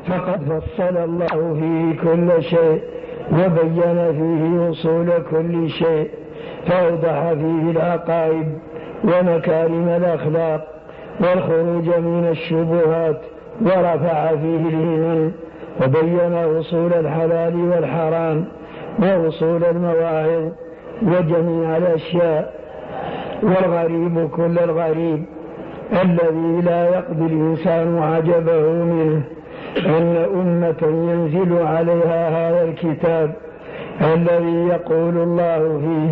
فقد فصل الله فيه كل شيء وبين فيه أصول كل شيء، فأوضح فيه العقائد ومكارم الأخلاق والخروج من الشبهات، ورفع فيه الهمم وبين أصول الحلال والحرام وأصول المواعظ وجميع الأشياء. والغريب كل الغريب الذي لا يقضي الإنسان عجبه منه أن أمة ينزل عليها هذا الكتاب الذي يقول الله فيه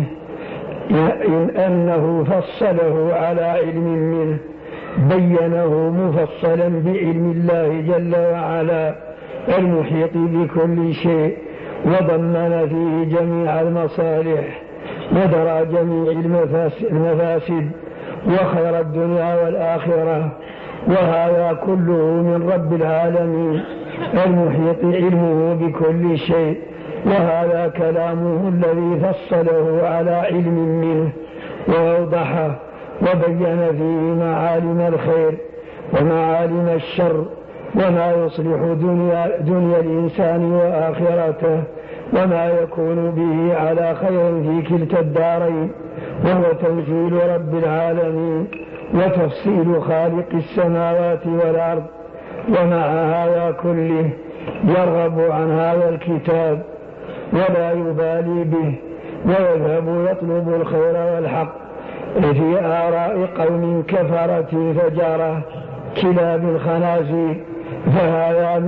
إن أنه فصله على علم منه، بينه مفصلا بعلم الله جل وعلا المحيط بكل شيء، وضمن فيه جميع المصالح ودرى جميع المفاسد وخير الدنيا والآخرة، وهذا كله من رب العالمين المحيط علمه بكل شيء. وهذا كلامه الذي فصله على علم منه وأوضحه وبين فيه معالم الخير ومعالم الشر وما يصلح دنيا الإنسان وآخرته وما يكون به على خير في كلتا الدارين، وهو تنزيل رب العالمين وتفصيل خالق السماوات والأرض. ومع هذا كله يرغب عن هذا الكتاب ولا يبالي به، ويذهب يطلب الخير والحق في آراء قوم كفرة فجارة كلاب الخنازير. فهذا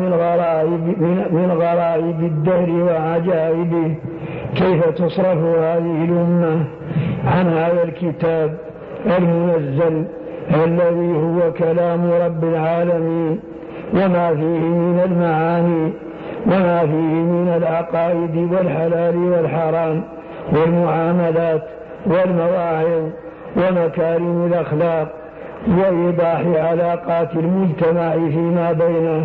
من غرائب الدهر وعجائبه، كيف تصرف هذه الأمة عن هذا الكتاب المنزل الذي هو كلام رب العالمين، وما فيه من المعاني وما فيه من العقائد والحلال والحرام والمعاملات والمواعظ ومكارم الأخلاق وإيضاح علاقات المجتمع فيما بينه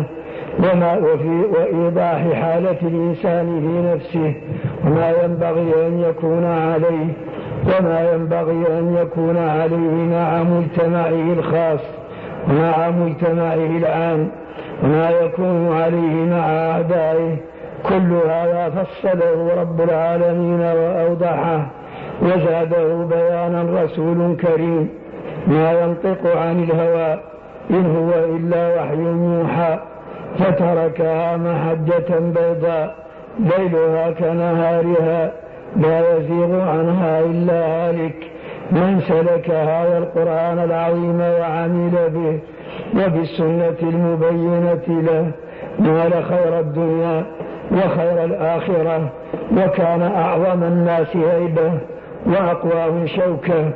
وإيضاح حالة الإنسان في نفسه وما ينبغي أن يكون عليه وما ينبغي أن يكون عليه مع مجتمعه الخاص ومع مجتمعه العام وما يكون عليه مع أعدائه. كل هذا فصله رب العالمين وأوضحه وزاده بيانا رسول كريم ما ينطق عن الهوى إن هو إلا وحي يوحى، فتركها محجة بيضاء ليلها كنهارها لا يزيغ عنها إلا هالك. من سلك هذا القرآن العظيم وعمل به وبالسنة المبينة له نال خير الدنيا وخير الآخرة، وكان أعظم الناس هيبة وأقواهم شوكة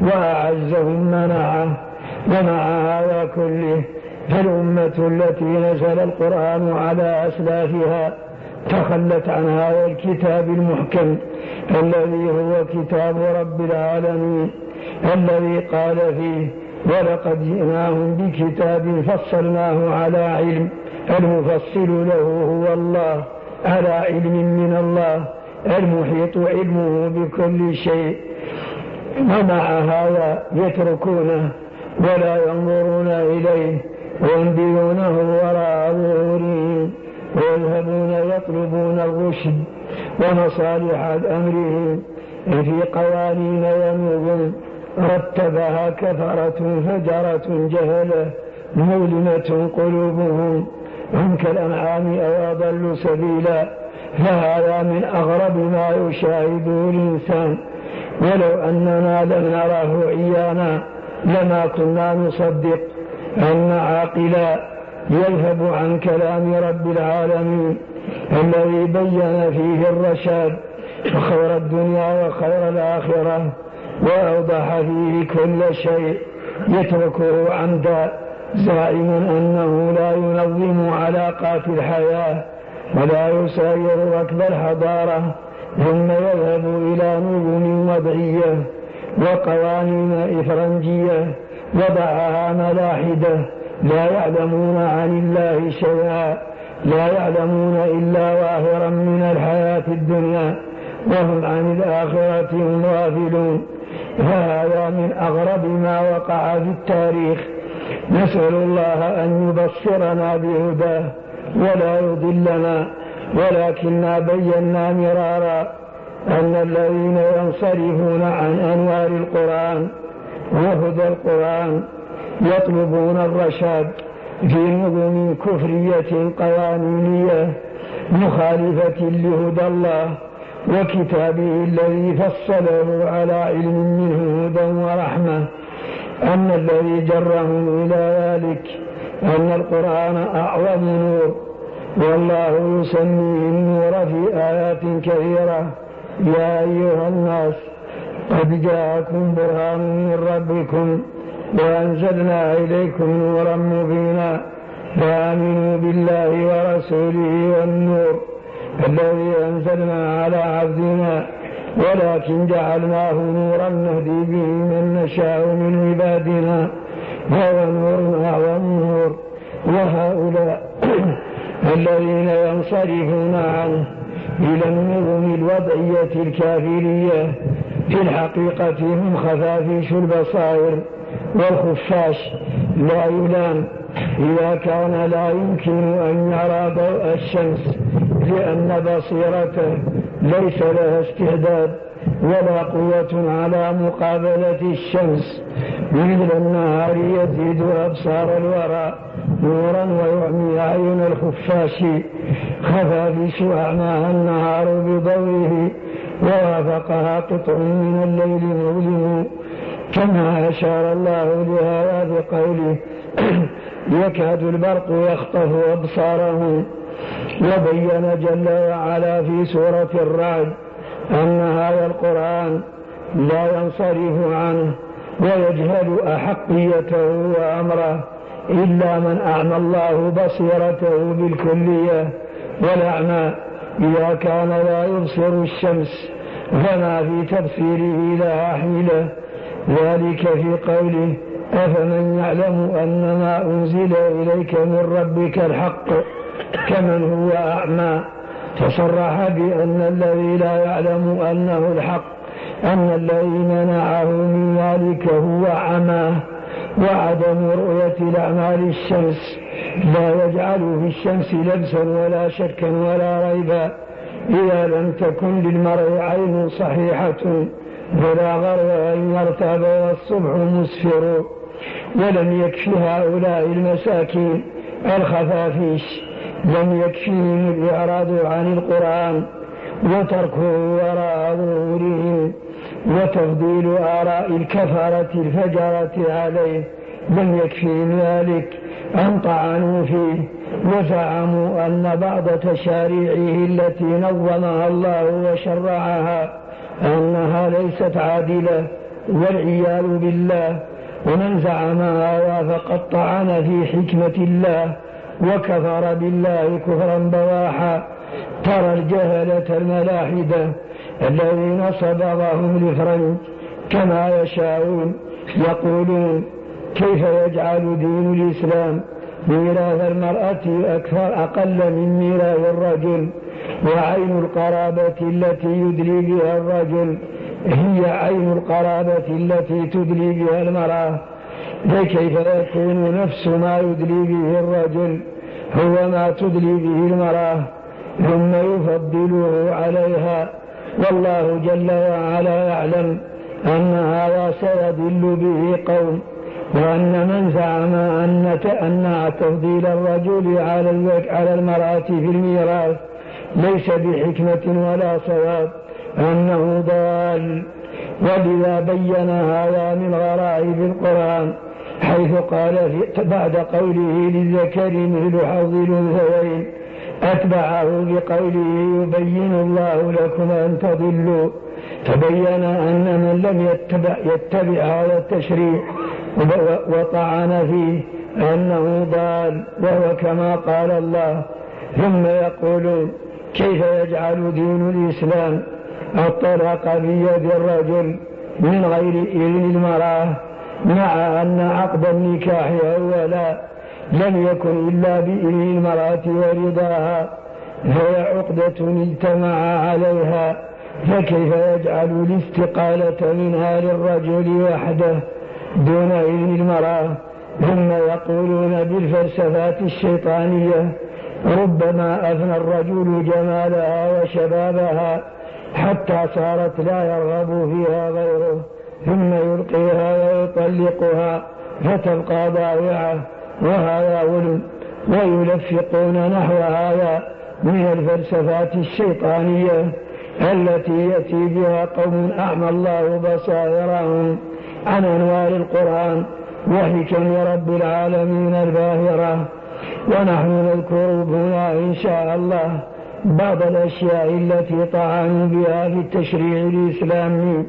وأعزهم منعه. ومع هذا كله فالأمة التي نزل القرآن على أسلافها تخلت عن هذا الكتاب المحكم الذي هو كتاب رب العالمين الذي قال فيه ولقد جئناهم بكتاب فصلناه على علم، المفصل له هو الله على علم من الله المحيط علمه بكل شيء. ومع هذا يتركونه ولا ينظرون إليه وينبذونه وراء ظهورهم ويذهبون يطلبون الرشد ومصالح أمرهم في قوانين ونظم رتبها كفرة فجرة جهلة مظلمة قلوبهم هم كالأنعام أو أضل سبيلا. فهذا من أغرب ما يشاهده الإنسان، ولو أننا لم نراه عيانا لما كنا نصدق أن عاقلا يذهب عن كلام رب العالمين الذي بين فيه الرشاد وخير الدنيا وخير الآخرة وأوضح فيه كل شيء، يتركه عمدا زائم أنه لا ينظم علاقات الحياة ولا يساير ركب الحضارة، ثم يذهب إلى نظم وضعية وقوانين إفرنجية وضعها ملاحدة لا يعلمون عن الله شيئا، لا يعلمون إلا ظاهرا من الحياة الدنيا وهم عن الآخرة هم غافلون. فهذا من أغرب ما وقع في التاريخ. نسأل الله أن يبصرنا بهداه ولا يضلنا، ولكننا بينا مرارا أن الذين ينصرفون عن أنوار القرآن وهدى القرآن يطلبون الرشاد في نظم كفرية قوانينية مخالفة لهدى الله وكتابه الذي فصله على علم منه هدى ورحمة، أن الذي جرهم إلى ذلك أن القرآن أعظم نور، والله يسميه النور في آيات كثيرة: يا أيها الناس قد جاءكم برهان من ربكم وأنزلنا إليكم نورا مبينا فآمنوا بالله ورسوله والنور الذي أنزلنا على عبدنا ولكن جعلناه نورا نهدي به من نشاء من عبادنا وهو نور أعظم نور. وهؤلاء الذين ينصرفون عنه إلى النظم الوضعية الكافرية في الحقيقة هم خفافيش البصائر والخفاش لا يلام إذا كان لا يمكن أن يرى ضوء الشمس لأن بصيرته ليس لها استعداد ولا قوة على مقابلة الشمس، مثل النهار يزيد أبصار الورى نورا ويعمي أعين الخفاش، خفافيش أعماها النهار بضوئه ووافقها قطع من الليل مظلم، كما أشار الله لهذا بقوله: يكاد البرق يخطف أبصارهم. وبين جل وعلا في سورة الرعد أن هذا القرآن لا ينصرف عنه ويجهل أحقيته وأمره إلا من أعمى الله بصيرته بالكلية، والأعمى إذا كان لا يبصر الشمس فما في تبصيره لها حيلة، ذلك في قوله: أفمن يعلم أن ما أنزل إليك من ربك الحق كمن هو أعمى. تصرح بأن الذي لا يعلم أنه الحق أن الذي منعه من ذلك هو عماه، وعدم رؤية الأعمال الشمس لا يجعل في الشمس لبسا ولا شكا ولا ريبا. إذا لم تكن للمرء عين صحيحة فلا غرو أن يرتاب والصبح مسفر. ولم يكفي هؤلاء المساكين الخفافيش، لم يكفيهم الإعراض عن القرآن وتركه وراء ظهورهم وتفضيل آراء الكفرة الفجرة عليه، لم يكفيهم ذلك أن طعنوا فيه وزعموا أن بعض تشاريعه التي نظمها الله وشرعها أنها ليست عادلة والعياذ بالله. ومن زعم هذا فقد طعن في حكمة الله وكفر بالله كفرا بواحا. ترى الجهلة الملاحدة الذين صبغهم الفرنج كما يشاءون يقولون: كيف يجعل دين الإسلام ميراث المرأة أقل من ميراث الرجل، وعين القرابة التي يدلي بها الرجل هي عين القرابة التي تدلي بها المرأة، فكيف يكون نفس ما يدلي به الرجل هو ما تدلي به المرأة ثم يفضله عليها؟ والله جل وعلا يعلم أن هذا سيضل به قوم، وأن من زعم أن تفضيل الرجل على المرأة في الميراث ليس بحكمة ولا صواب أنه ضال. ولذا بين هذا من غرائب القرآن حيث قال بعد قوله: للذكر مثل حظ الأنثيين، أتبعه بقوله: يبين الله لكم أن تضلوا. تبين أن من لم يتبع هذا التشريع وطعن فيه أنه ضال، وهو كما قال الله: ثم يقولون كيف يجعل دين الإسلام الطلاق بيد الرجل من غير إذن المرأة، مع أن عقد النكاح أولا لم يكن إلا بإذن المرأة ورضاها، فهي عقدة اجتمع عليها، فكيف يجعل الاستقالة منها للرجل وحده دون إذن المرأة؟ ثم يقولون بالفلسفات الشيطانية ربما أفنى الرجل جمالها وشبابها حتى صارت لا يرغب فيها غيره، ثم يلقيها ويطلقها فتبقى ضائعة، وهذا ظلم. ويلفقون نحو هذا من الفلسفات الشيطانية التي يأتي بها قوم أعمى الله بصائرهم عن أنوار القرآن وحكم رب العالمين الباهرة. ونحن نذكر هنا إن شاء الله بعض الأشياء التي طعنوا بها في التشريع الإسلامي،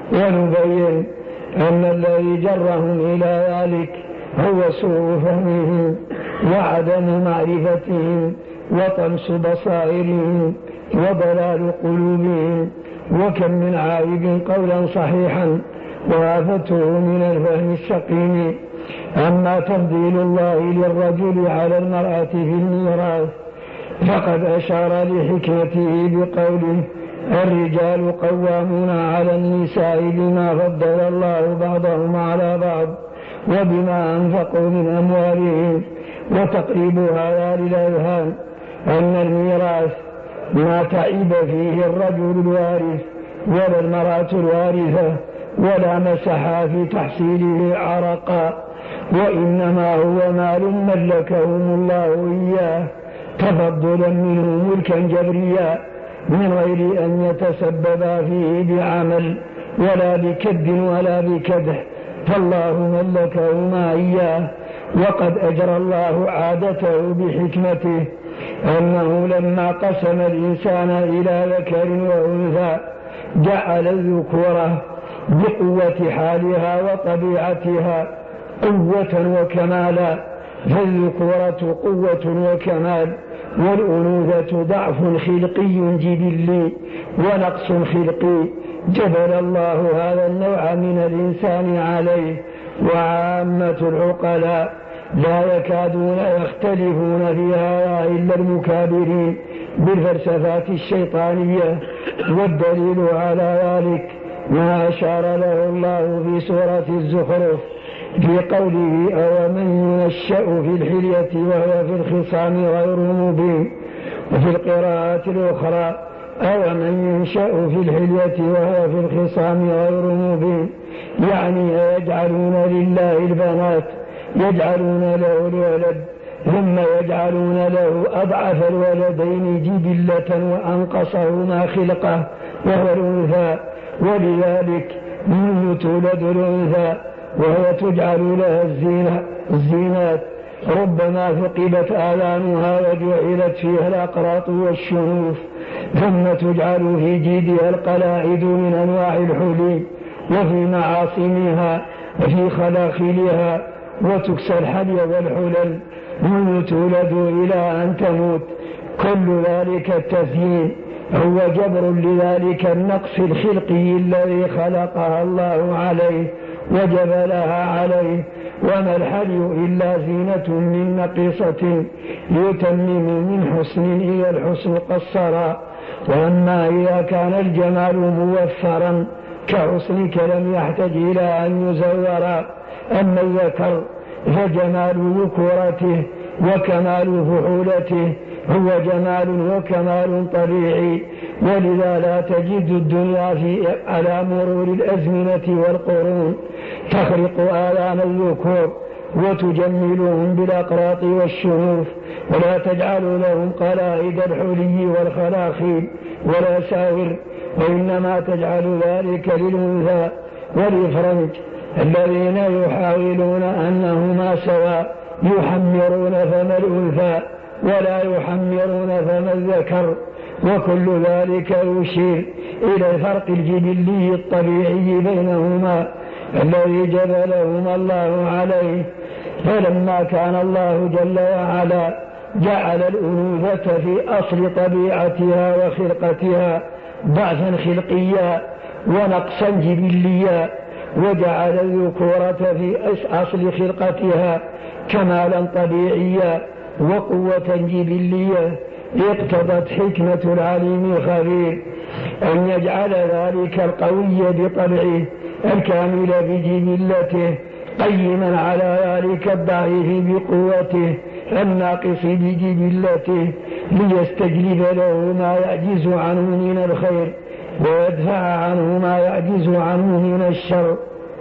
ونبين أن الذي جرهم إلى ذلك هو سوء فهمهم وعدم معرفتهم وطمس بصائرهم وضلال قلوبهم. وكم من عائب قولا صحيحا وآفته من الفهم السقيم. أما تفضيل الله للرجل على المرأة في الميراث فقد أشار لحكمته بقوله: الرجال قوامون على النساء بما فضل الله بعضهم على بعض وبما أنفقوا من أموالهم. وتقريب هذا للأذهان أن الميراث ما تعب فيه الرجل الوارث ولا المرأة الوارثة ولا مسحا في تحصيله عرقا، وإنما هو مال ملكهم الله إياه تفضلا منه ملكا جبريا من غير أن يتسببا فيه بعمل ولا بكد ولا بكدح، فالله ملكهما إياه. وقد أجرى الله عادته بحكمته أنه لما قسم الإنسان إلى ذكر وأنثى جعل الذكورة بقوة حالها وطبيعتها قوة وكمالا، فالذكورة قوة وكمال، والأنوثة ضعف خلقي جبلي ونقص خلقي جبل الله هذا النوع من الإنسان عليه. وعامة العقلاء لا يكادون يختلفون في هذا إلا المكابرين بالفلسفات الشيطانية، والدليل على ذلك ما أشار له الله في سورة الزخرف في قوله: أومن ينشأ في الحلية وهو في الخصام غير مبين. وفي القراءات الأخرى: أومن ينشأ في الحلية وهو في الخصام غير مبين، يعني يجعلون لله البنات، يجعلون له الولد، ثم يجعلون له أضعف الولدين جبلة وأنقصهما خلقة وهو الأنثى. ولذلك منه تولد الأنثى وهي تجعل لها الزينات، ربما ثقبت آذانها وجعلت فيها الأقراط والشنوف، ثم تجعل في جيدها القلاعد من أنواع الحلي وفي معاصمها وفي خلاخلها، وتكسى الحلي والحلل منذ تولد إلى أن تموت. كل ذلك التزيين هو جبر لذلك النقص الخلقي الذي خلقها الله عليه وجبلها عليه. وما الحلي إلا زينة من نقيصة يتمم من حسن إلى الحسن قصرا. وأما إذا كان الجمال موفرا كحسنك لم يحتج إلى أن يزورا. أما الذكر فجمال ذكورته وكمال فحولته هو جمال وكمال طبيعي، ولذا لا تجد الدنيا على مرور الأزمنة والقرون تخرق آلام الذكور وتجملهم بالأقراط والشنوف، ولا تجعل لهم قلائد الحلي والخلاخيل ولا ساور، وإنما تجعل ذلك للأنثى والإفرنج الذين يحاولون أنهما سواء، يحمرون فم الأنثى ولا يحمرون فم الذكر، وكل ذلك يشير إلى الفرق الجبلي الطبيعي بينهما الذي جبلهما الله عليه. فلما كان الله جل وعلا جعل الأنوثة في أصل طبيعتها وخلقتها ضعفا خلقيا ونقصا جبليا، وجعل الذكورة في أصل خلقتها كمالا طبيعيا وقوة جبلية، اقتضت حكمة العليم الخبير أن يجعل ذلك القوي بطبعه الكامل بجبلته قيما على ذلك الضعيف بقوته الناقص بجبلته ليستجلب له ما يعجز عنه من الخير ويدفع عنه ما يعجز عنه من الشر.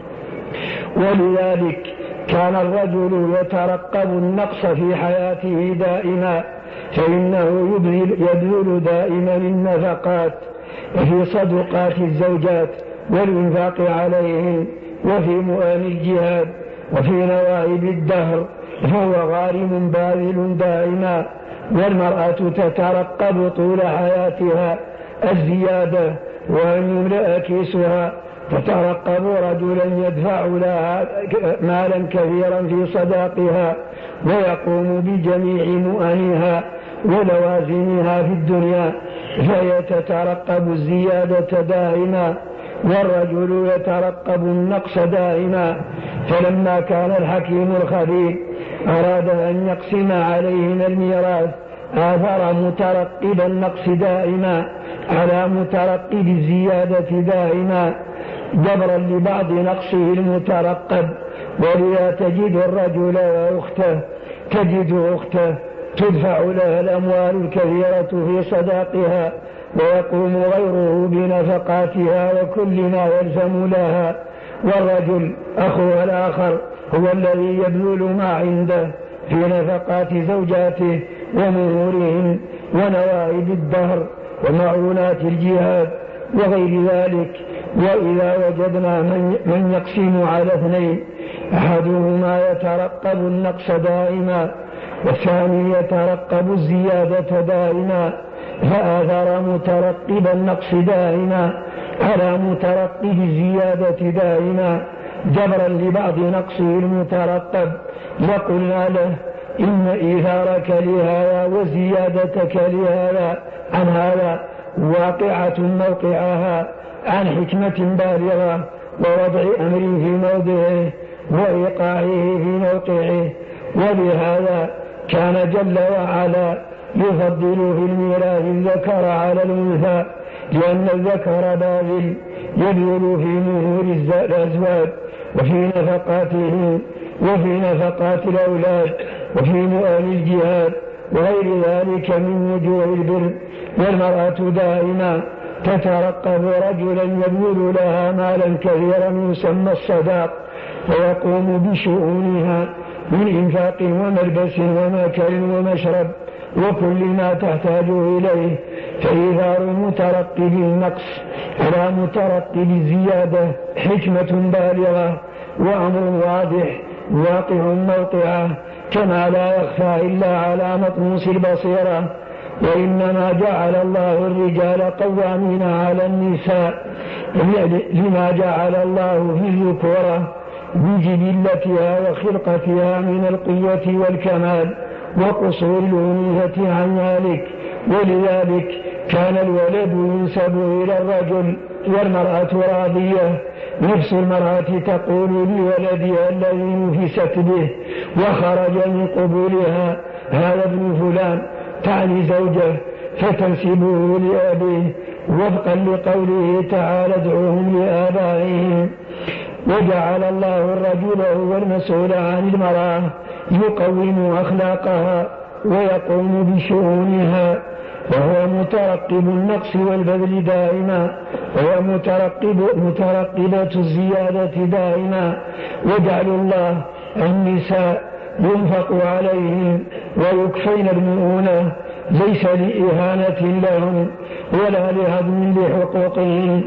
ولذلك كان الرجل يترقب النقص في حياته دائما، فإنه يبذل دائما النفقات في صدقات الزوجات والإنفاق عليهم وفي مؤان الجهاد وفي نوائب الدهر، فهو غارم باذل دائما. والمرأة تترقب طول حياتها الزيادة وأن يملأ كيسها، تترقب رجلا يدفع لها مالا كثيرا في صداقها ويقوم بجميع مؤنها ولوازمها في الدنيا، فهي تترقب الزيادة دائما، والرجل يترقب النقص دائما. فلما كان الحكيم الخبير أراد أن يقسم عليهما الميراث آثر مترقب النقص دائما على مترقب الزيادة دائما جبرا لبعض نقصه المترقب. ولذا تجد الرجل وأخته تدفع لها الأموال الكثيرة في صداقها ويقوم غيره بنفقاتها وكل ما يلزم لها، والرجل أخوها الآخر هو الذي يبذل ما عنده في نفقات زوجاته ومهورهم ونوائب الدهر ومعونات الجهاد وغير ذلك. وإذا وجدنا من يقسم على اثنين، أحدهما يترقب النقص دائما والثاني يترقب الزيادة دائما، فآثر مترقب النقص دائما على مترقب الزيادة دائما جبرا لبعض نقصه المترقب. وقلنا له إن إيثارك لهذا وزيادتك لهذا عن هذا واقعة موقعها عن حكمة بالغة ووضع أمر في موضعه وإيقاعه في موقعه. ولهذا كان جل وعلا يفضل في الميراث الذكر على الأنثى، لأن الذكر باذل يبذل في مهور الأزواج وفي نفقاتهم وفي نفقات الأولاد وفي مؤان الجهاد وغير ذلك من وجوه البر. والمرأة دائما تترقب رجلا يبذل لها مالا كثيرا يسمى الصداق ويقوم بشؤونها من إنفاق وملبس وماكل ومشرب وكل ما تحتاج إليه. فإيثار مترقب النقص على مترقب الزيادة حكمة بالغة وأمر واضح واقع موقعه، كما لا يخفى إلا على مطموس البصيرة. وإنما جعل الله الرجال قوامين على النساء لما جعل الله في الذكورة بجبلتها وخلقتها من القوة والكمال وقصور الأنوثة عن ذلك. ولذلك كان الولد ينسب إلى الرجل والمرأة راضية. نفس المرأة تقول لولدها الذي نفست به وخرج من قبولها هذا ابن فلان، تعني زوجه، فتنسبه لأبيه وفقا لقوله تعالى ادعوهم لآبائهم. وجعل الله الرجل هو المسؤول عن المرأة يقوم أخلاقها ويقوم بشؤونها، وهو مترقب النقص والبذل دائما، وهو مترقبة الزيادة دائما. وجعل الله النساء ينفق عليهم ويكفين المؤونة ليس لإهانة لهم ولا لهضم لحقوقهم،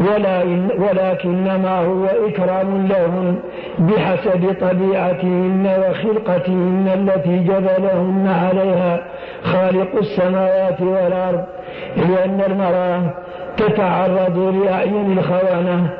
ولكنما هو إكرام لهم بحسب طبيعتهن وخلقتهن التي جبلهن عليها خالق السماوات والأرض. لأن المرأة تتعرض لأعين الخونة،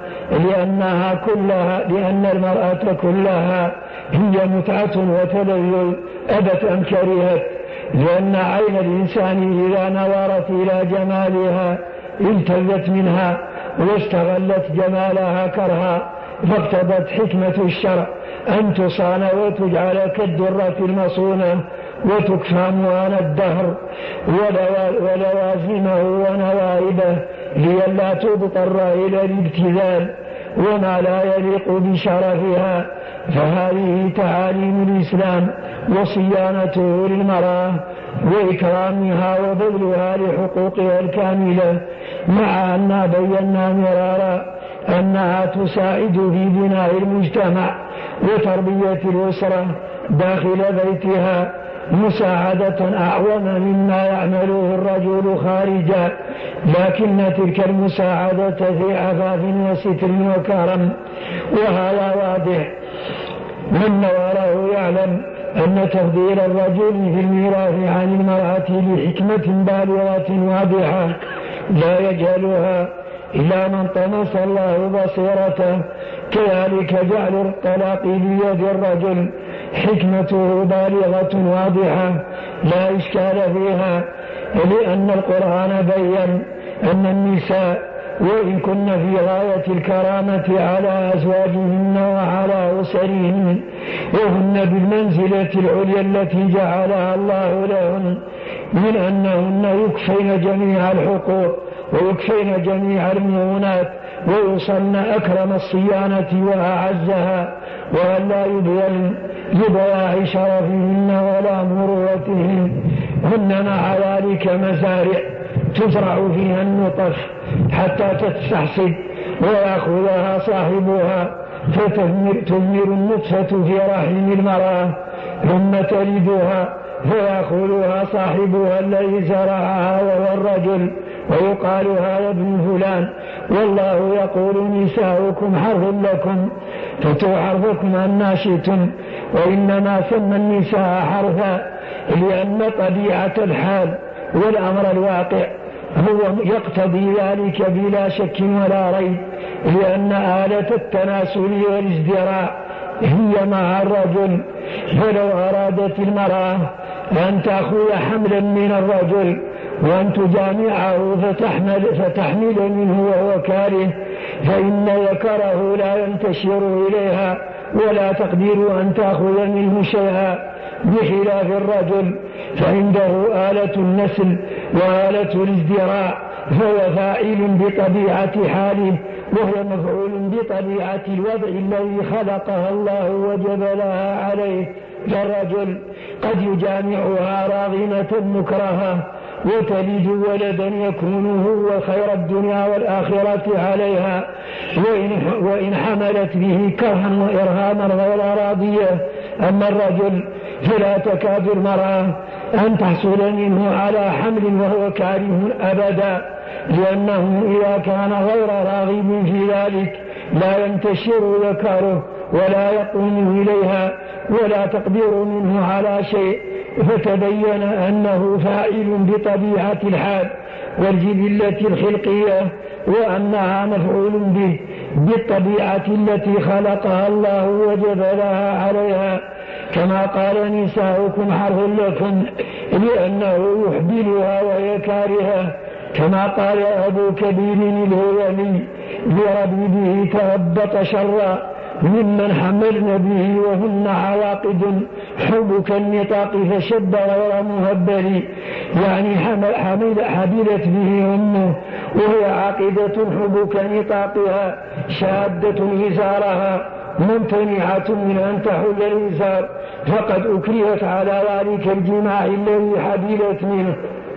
لأن المرأة كلها هي متعة وتلذذ أبت أم كرهت، لأن عين الإنسان إذا نظرت إلى جمالها التذت منها واستغلت جمالها كرها، فاقتضت حكمة الشرع أن تصان وتجعل كالدرة المصونة وتكفى موان الدهر ولوازمه ونوائبه لئلا تضطر إلى الابتذال وما لا يليق بشرفها فهذه تعاليم الإسلام وصيانته للمرأة وإكرامها وبذلها لحقوقها الكاملة، مع أننا بينا مرارا أنها تساعد في بناء المجتمع وتربية الأسرة داخل بيتها مساعدة أعظم مما يعمله الرجل خارجا، لكن تلك المساعدة في عفاف وستر وكرم، وهذا واضح. من نواره يعلم أن تفضيل الرجل في الميراث عن المرأة لحكمة بالغة واضحة لا يجهلها إلا من طمس الله بصيرته. كذلك جعل الطلاق بيد الرجل حكمته بالغة واضحة لا إشكال فيها، لأن القرآن بيّن أن النساء وإن كن في غاية الكرامة على أزواجهن وعلى أسرهن وهن بالمنزلة العليا التي جعلها الله لهن، من أنهن يكفين جميع الحقوق ويكفين جميع المؤونات ويوصلن أكرم الصيانة وأعزها، وألا يضيع شرفهن ولا مروتهن. هن مع ذلك مزارع تزرع فيها النطف حتى تستحصد ويأخذها صاحبها فتثمر النطفة في رحم المرأة ثم تلدها فيأخذها صاحبها الذي زرعها وهو الرجل ويقال هذا ابن فلان، والله يقول نساؤكم حرث لكم فاتوا حرثكم أن شئتم، وإنما سمى النساء حرثا لأن طبيعة الحال والأمر الواقع هو يقتضي ذلك بلا شك ولا ريب، لأن آلة التناسل والازدراء هي مع الرجل. فلو أرادت المرأة أن تأخذ حملا من الرجل وأن تجامعه فتحمل منه وهو كاره، فإن ذكره لا ينتشر إليها ولا تقدر أن تأخذ منه شيئا، بخلاف الرجل فعنده آلة النسل وآلة الازدراء، فهو فاعل بطبيعة حاله وهو مفعول بطبيعة الوضع الذي خلقها الله وجبلها عليه. فالرجل قد يجامعها راغمة مكرهة وتلد ولدا يكون هو خير الدنيا والآخرة عليها، وإن حملت به كرها وإرهاما غير راضية. أما الرجل فلا تكاد المرأة أن تحصل منه على حمل وهو كاره أبدا، لأنه إذا كان غير راغب في ذلك لا ينتشر ذكره ولا يقوم إليها ولا تقدر منه على شيء، فتبين أنه فاعل بطبيعة الحال والجبلة الخلقية، وأنها مفعول به بالطبيعة التي خلقها الله وجبلها عليها. كما قال نساؤكم حرث لكم لأنه يحبلها وهي كارهة، كما قال أبو كبير الهوامي لربيبه تربط شرا ممن حملن به وهن عواقد حبك النطاق فشب غير مهبل، يعني حملت به أمه وهي عاقدة حبك نطاقها شادة إزارها ممتنعة من أن تحل الإزار، فقد أكرهت على ذلك الجماع الذي حبلت منه.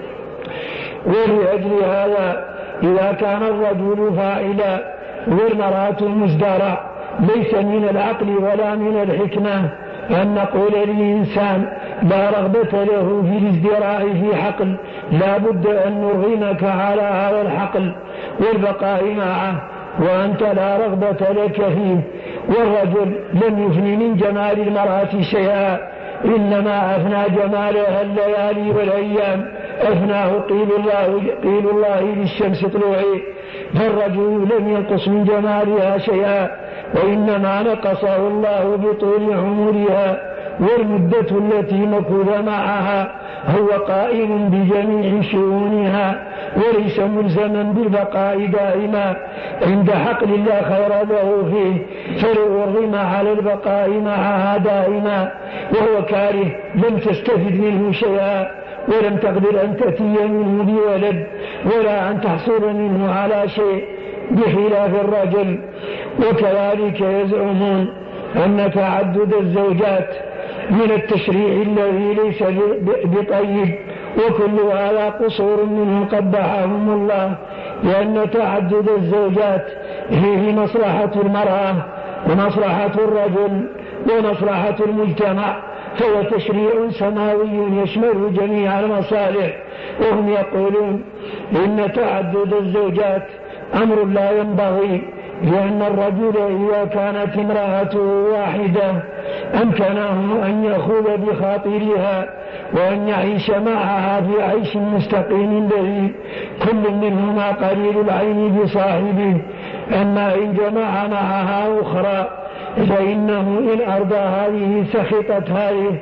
ولأجل هذا إذا كان الرجل فاعلا والمرأة مزدرع ليس من العقل ولا من الحكمة أن نقول للإنسان لا رغبة له في الازدراع في حقل، لا بد أن نرغمك على هذا الحقل والبقاء معه وأنت لا رغبة لك فيه. والرجل لم يفني من جمال المرأة شيئا، إنما أفنى جمالها الليالي والأيام، أفناه قيل الله للشمس طلوعي، فالرجل لم ينقص من جمالها شيئا، وإنما نقصه الله بطول عمرها والمدة التي مكث معها، هو قائم بجميع شؤونها وليس ملزما بالبقاء دائما عند حقل لا خير له فيه، فلو أرغم على البقاء معها دائما وهو كاره لم تستفد منه شيئا ولم تقدر أن تأتي منه بولد ولا أن تحصل منه على شيء، بخلاف الرجل. وكذلك يزعمون أن تعدد الزوجات من التشريع الذي ليس بطيب، وكل هذا قصور منهم قبحهم الله، لأن تعدد الزوجات فيه مصلحة المرأة ومصلحة الرجل ومصلحة المجتمع، فهو تشريع سماوي يشمل جميع المصالح. وهم يقولون إن تعدد الزوجات أمر لا ينبغي، لأن الرجل إذا كانت امرأته واحدة أمكنه أن يأخذ بخاطرها وأن يعيش معها في عيش مستقيم الذي كل منهما قليل العين بصاحبه. أما إن جمع معها أخرى فإنه إن أرضى هذه سخطت هذه،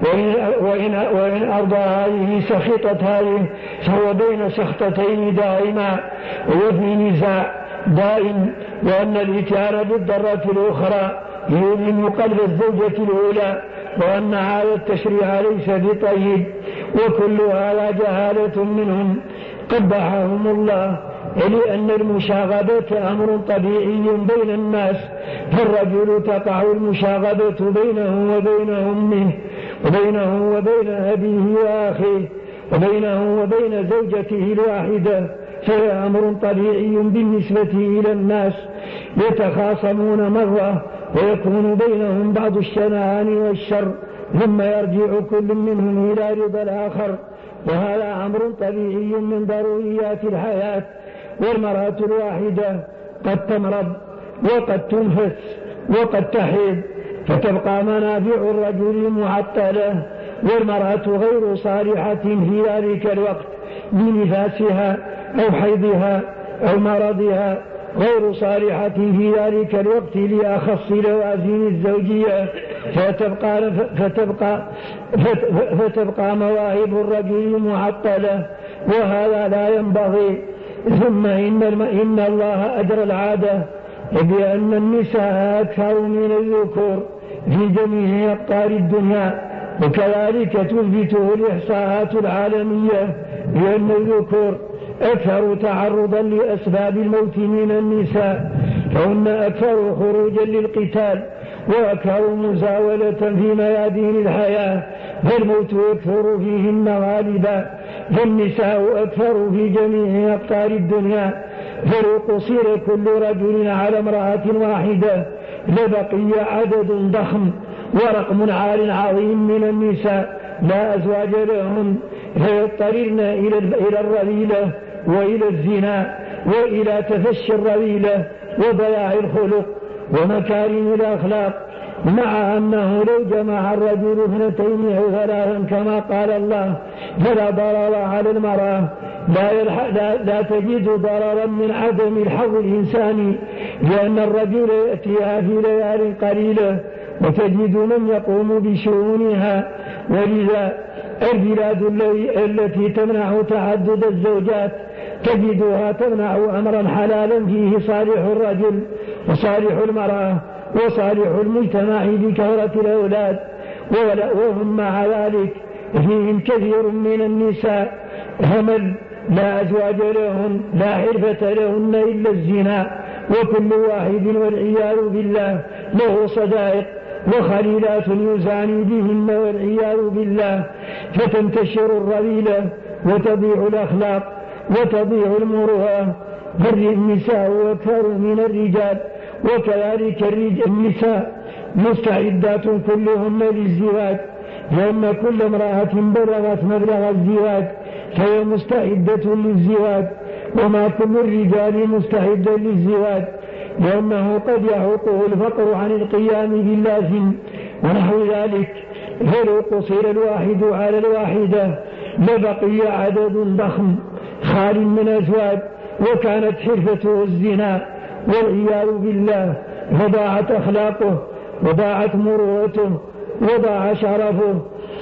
وإن أرضى هذه سخطت هذه، فهو بين سخطتين دائما وفي نزاع دائم، وأن الإتيان بالضرة الأخرى يؤلم قلب الزوجة الأولى، وأن هذا التشريع ليس بطيب، وكل هذا جهالة منهم قبحهم الله. لأن المشاغبة أمر طبيعي بين الناس، فالرجل تقع المشاغبة بينه وبين أمه وبينه وبين أبيه وأخيه وبينه وبين زوجته الواحدة، فهي أمر طبيعي بالنسبة إلى الناس، يتخاصمون مرة ويكون بينهم بعض الشنعان والشر، ثم يرجع كل منهم إلى رضا الآخر، وهذا أمر طبيعي من ضروريات الحياة. والمرأة الواحدة قد تمرض وقد تنفس وقد تحيض، فتبقى منافع الرجل معطلة، والمرأة غير صالحة في ذلك الوقت بنفاسها أو حيضها أو مرضها، غير صالحة في ذلك الوقت لأخص لوازم الزوجية، فتبقى مواهب الرجل معطلة، وهذا لا ينبغي. ثم إن الله أجرى العادة بأن النساء أكثر من الذكور في جميع أقطار الدنيا، وكذلك تثبته الإحصاءات العالمية بأن الذكور أكثر تعرضا لأسباب الموت من النساء، فهن أكثر خروجا للقتال وأكثر مزاولة في ميادين الحياة، فالموت أكثر فيهن غالبا، فالنساء أكثر في جميع أقطار الدنيا، فلو قصر كل رجل على امرأة واحدة لبقي عدد ضخم ورقم عال عظيم من النساء لا أزواج لهن، فيضطررن إلى الرذيلة وإلى الزنا وإلى تفشي الرذيلة وضياع الخلق ومكارم الأخلاق، مع أنه لو جمع الرجل 2 أو 3 كما قال الله فلا ضرر على المرأة، لا تجد ضررا من عدم الحظ الإنساني، لأن الرجل يأتيها في ليال قليلة وتجد من يقوم بشؤونها. ولذا البلاد التي تمنع تعدد الزوجات تجدها تمنع أمرا حلالا فيه صالح الرجل وصالح المرأة وصالح المجتمع بكثرة الأولاد، وهم مع ذلك فيهم كثير من النساء همل لا أزواج لهن لا حرفة لهن إلا الزنا، وكل واحد والعياذ بالله له صدائق وخليلات يزاني بهن والعياذ بالله، فتنتشر الرذيلة وتضيع الأخلاق وتضيع المروءة، فالنساء أكثر من الرجال، وكذلك النساء مستعدات كلهن للزواج، لأن كل امرأة بلغت مبلغ الزواج فهي مستعدة للزواج، وما كل الرجال مستعدا للزواج، لأنه قد يعوقه الفقر عن القيام باللازم ونحو ذلك. فلو قصر الواحد على الواحدة لبقي عدد ضخم خال من أزواج، وكانت حرفته الزنا والعياذ بالله، فضاعت أخلاقه وضاعت مروءته وضاع شرفه.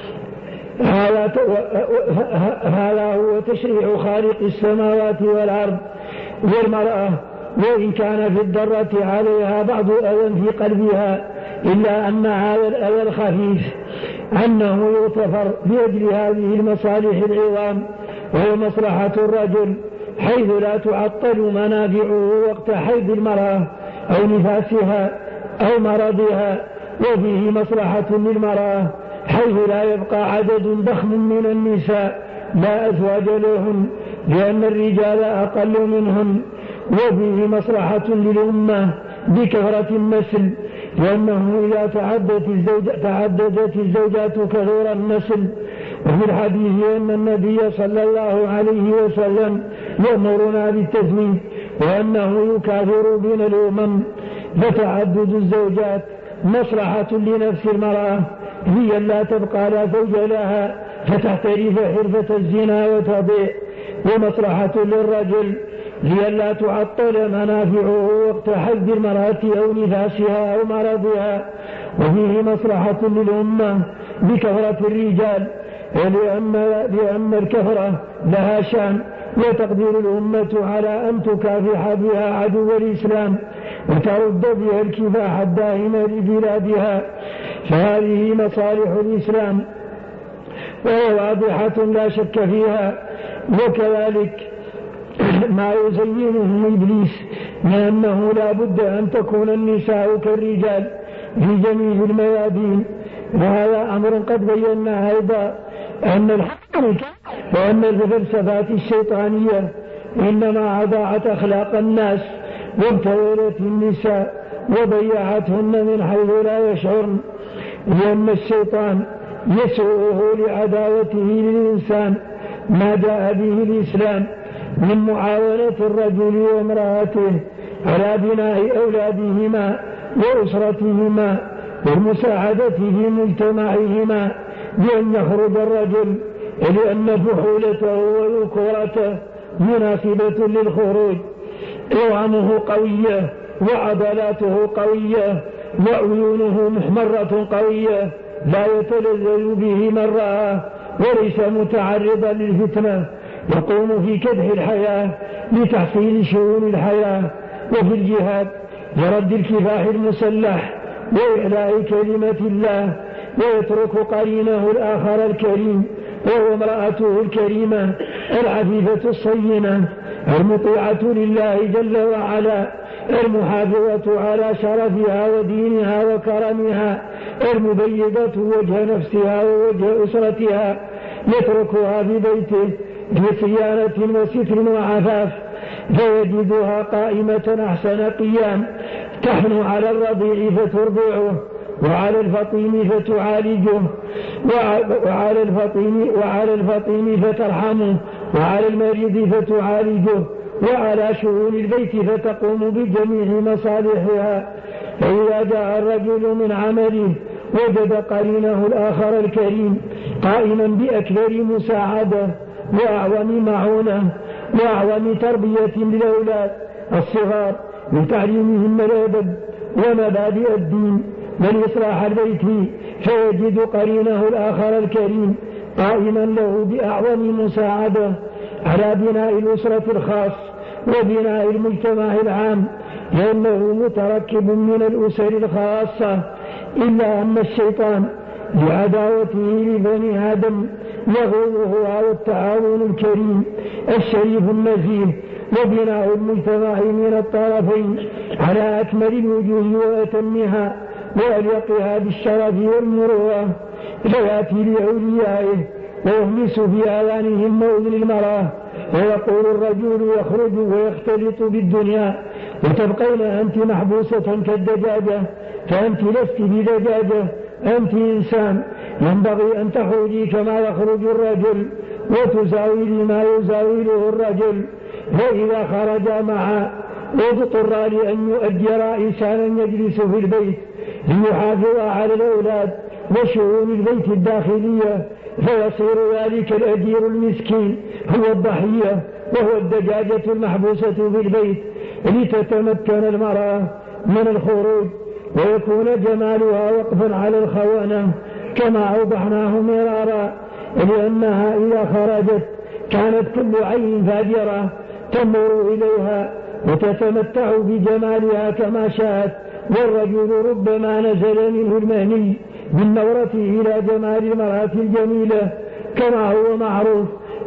هذا هو تشريع خالق السماوات والأرض. والمرأة وإن كان في الضرة عليها بعض أذى في قلبها، إلا أن هذا الأذى الخفيف أنه يغتفر بأجل هذه المصالح العظام، وهي مصلحة الرجل، حيث لا تعطل منافعه وقت حيض المرأة أو نفاسها أو مرضها وفيه مصلحة للمرأة حيث لا يبقى عدد ضخم من النساء لا أزواج لهن لأن الرجال أقل منهن. وفيه مصلحة للأمة بكثرة النسل لأنه إذا تعددت الزوجات كثر النسل. وفي الحديث أن النبي صلى الله عليه وسلم يأمرنا بالتزويج وأنه يكاثر بين الأمم. فتعدد الزوجات مصلحة لنفس المرأة هي لا تبقى لا زوج لها فتحترف حرفة الزنا وتضيع، ومصلحة للرجل لئلا تعطل منافعه وقت حد المرأة أو نفاسها أو مرضها. وفيه مصلحة للأمة بكثرة الرجال لأن الكثرة لها شان وتقدر الأمة على أن تكافح بها عدو الإسلام وترد بها الكفاح الدائم لبلادها. فهذه مصالح الإسلام وهي واضحة لا شك فيها. وكذلك ما يزينه إبليس من أنه لا بد أن تكون النساء كالرجال في جميع الميادين. وهذا أمر قد بينا أيضا وأن الفلسفات الشيطانية إنما أضاعت أخلاق الناس وابتذلت النساء وضيعتهن من حيث لا يشعرن، لأن الشيطان يسوءه لعداوته للإنسان ما جاء به الإسلام من معاونة الرجل وامرأته على بناء أولادهما وأسرتهما والمساعدة في مجتمعهما بأن يخرج الرجل لأن فحولته وذكورته مناسبة للخروج. عظامه قوية وعضلاته قوية وعيونه محمرة قوية لا يتلذذ به من رآه وليس متعرضا للفتنة، يقوم في كدح الحياة لتحصيل شؤون الحياة وفي الجهاد لرد الكفاح المسلح وإعلاء كلمة الله، ويترك قرينه الآخر الكريم وهو امرأته الكريمة العفيفة الصينة المطيعة لله جل وعلا المحافظة على شرفها ودينها وكرمها المبيضة وجه نفسها ووجه أسرتها، يتركها في بيته بصيانة وستر وعفاف فيجدها قائمة أحسن قيام تحن على الرضيع فترضعه وعلى الفطيم فتعالجه وعلى الفطيم فترحمه وعلى المريض فتعالجه وعلى شؤون البيت فتقوم بجميع مصالحها. فإذا جاء الرجل من عمله وجد قرينه الآخر الكريم قائما بأكبر مساعدة وأعظم معونة وأعظم تربية للأولاد الصغار لتعليمهم الأدب ومبادئ الدين والإصلاح البيتي، فيجد قرينه الآخر الكريم قائما له بأعظم مساعدة على بناء الأسرة الخاص وبناء المجتمع العام، لأنه متركب من الأسر الخاصة. إلا أن الشيطان لعداوته لبني آدم يغوضه على التعاون الكريم الشريف النزيه وبناء المجتمع من الطرفين على أكمل الوجوه وأتمها وأليقها بالشرف والمروءة، فيأتي لأوليائه ويهمس في آذانهم وأذن المرأة ويقول الرجل يخرج ويختلط بالدنيا وتبقين أنت محبوسة كالدجاجة، فأنت لست بدجاجة، أنت إنسان ينبغي أن تخرجي كما يخرج الرجل وتزاولي ما يزاوله الرجل. فإذا خرج معا واضطر لأن يؤجر إنسانا يجلس في البيت ليحافظ على الأولاد وشؤون البيت الداخلية، فيصير ذلك الأجير المسكين هو الضحية وهو الدجاجة المحبوسة في البيت، لتتمكن المرأة من الخروج ويكون جمالها وقفا على الخونة كما أوضحناه مرارا، لأنها إذا خرجت كانت كل عين فاجرة تنظر إليها وتتمتع بجمالها كما شاءت، والرجل ربما نزل منه المهني بالنظرة إلى جمال المرأة الجميلة كما هو معروف،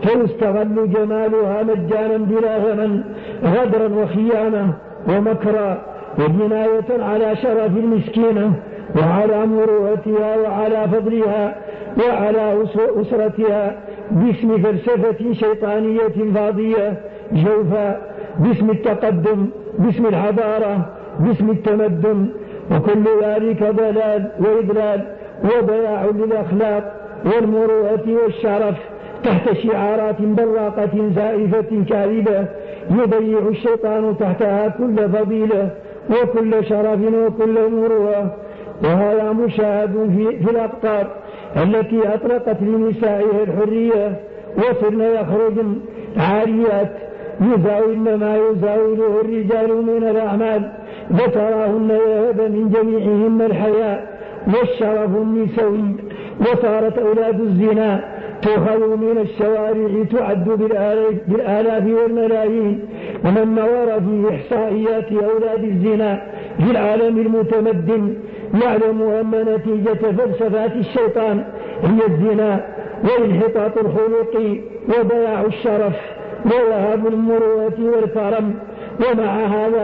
فيستغل جمالها مجانا بلا ثمن غدرا وخيانة ومكرا وجناية على شرف المسكينة وعلى مروءتها وعلى فضلها وعلى أسرتها باسم فلسفة شيطانية فاضية جوفاء، باسم التقدم، باسم الحضارة، باسم التمدن، وكل ذلك ضلال وإضلال وضياع للأخلاق والمروءة والشرف تحت شعارات براقة زائفة كاذبة يضيع الشيطان تحتها كل فضيلة وكل شرف وكل مروءة. وهذا مشاهد في الأقطار التي أطلقت لنسائها الحرية وصرن يخرجن عاريات يزاولن ما يزاوله الرجال من الأعمال، فتراهن يهب من جميعهن الحياء والشرف النسوي، وصارت أولاد الزنا تؤخذ من الشوارع تعد بالآلاف والملايين. ومن نظر في إحصائيات أولاد الزنا في العالم المتمدن يعلم أن نتيجة فلسفات الشيطان هي الزنا والانحطاط الخلقي وضياع الشرف وذهاب المروءة والكرم. ومع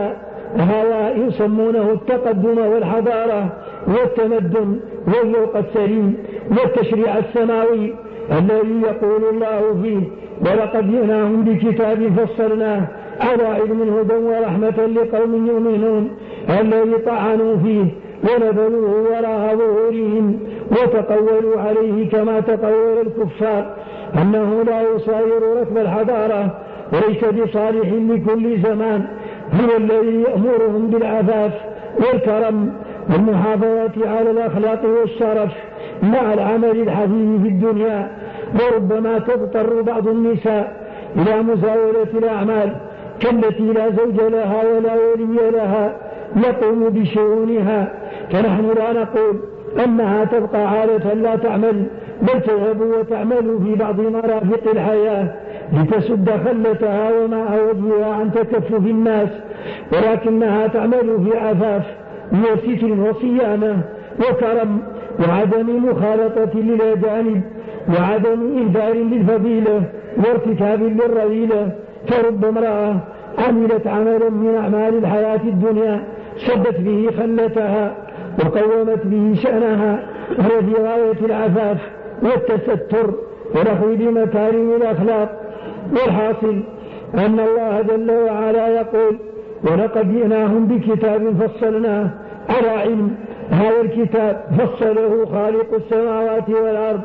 هذا يسمونه التقدم والحضارة والتمدن والذوق السليم والتشريع السماوي الذي يقول الله فيه: ولقد جئناهم بكتاب فصلناه على علم هدى ورحمة لقوم يؤمنون، الذي طعنوا فيه ونبذوه وراء ظهورهم وتقولوا عليه كما تقول الكفار، أنه لا يصاير ركب الحضارة وليس بصالح لكل زمان، هو الذي يأمرهم بالعفاف والكرم والمحافظة على الأخلاق والشرف مع العمل الحثيث في الدنيا. وربما تضطر بعض النساء إلى مزاولة الأعمال كالتي لا زوج لها ولا ولي لها يقوم بشؤونها، فنحن لا نقول أنها تبقى عالة لا تعمل، بل تذهب وتعمل في بعض مرافق الحياة لتسد خلتها وماء وجهها عن تكفف الناس، ولكنها تعمل في عفاف وستر وصيانة وكرم وعدم مخالطة للأجانب وعدم إهدار للفضيلة وارتكاب للرذيلة. فرب امرأة عملت عملا من أعمال الحياة الدنيا سدت به خلتها وقومت به شأنها وهي في غاية العفاف والتستر ونحو بمكارم الأخلاق. والحاصل أن الله جل وعلا يقول: ولقد جئناهم بكتاب فصلناه على علم. هذا الكتاب فصله خالق السماوات والأرض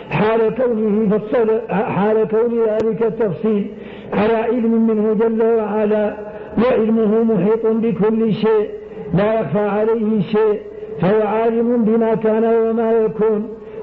حال كون ذلك التفصيل على علم منه جل وعلا، وعلمه محيط بكل شيء لا يخفى عليه شيء، فهو عالم بما كان وما يكون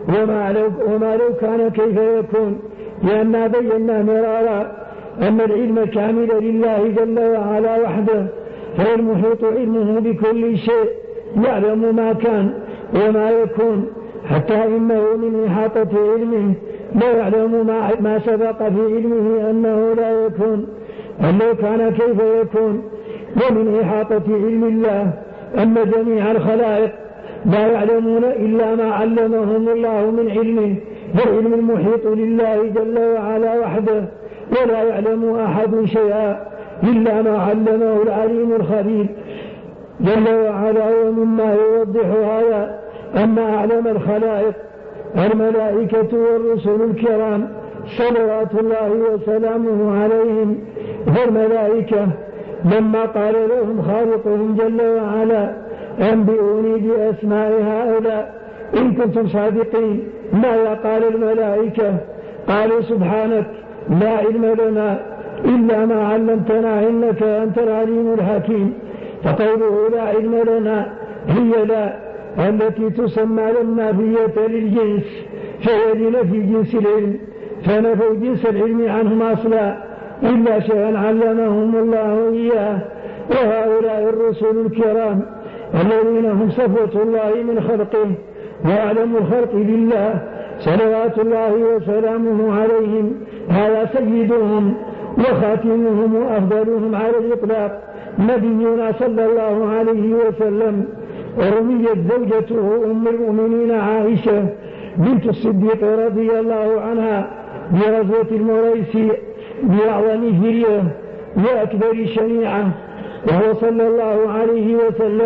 وما لو كان كيف يكون، لأننا بينا مرارا أن العلم كامل لله جل وعلا وحده، فهو المحيط علمه بكل شيء يعلم ما كان وما يكون، حتى إنه من إحاطة علمه لا يعلم ما سبق في علمه أنه لا يكون، أن لو كان كيف يكون. ومن إحاطة علم الله أن جميع الخلائق لا يعلمون إلا ما علمهم الله من علمه، فالعلم المحيط لله جل وعلا وحده، ولا يعلم أحد شيئا إلا ما علمه العليم الخبير جل وعلا. ومما يوضح هذا أن أعلم الخلائق الملائكة والرسل الكرام صلوات الله وسلامه عليهم. فالملائكة لما قال لهم خالقهم جل وعلا: أنبئوني بأسماء هؤلاء إن كنتم صادقين، ماذا قال الملائكة؟ قالوا: سبحانك لا علم لنا إلا ما علمتنا إنك أنت العليم الحكيم. فقوله لا علم لنا هي لا التي تسمى النافية للجنس، فهي لنفي جنس العلم، فنفوا جنس العلم عنهم أصلا إلا شيئا علمهم الله إياه. وهؤلاء الرسل الكرام الذين هم صفوة الله من خلقه وأعلم الخلق بالله صلوات الله وسلامه عليهم، هذا سيدهم وخاتمهم وأفضلهم على الإطلاق نبينا صلى الله عليه وسلم. ورميت زوجته أم المؤمنين عائشة بنت الصديق رضي الله عنها بغزوة المريسي بأعظم هجرة وأكبر شنيعة، وهو صلى الله عليه وسلم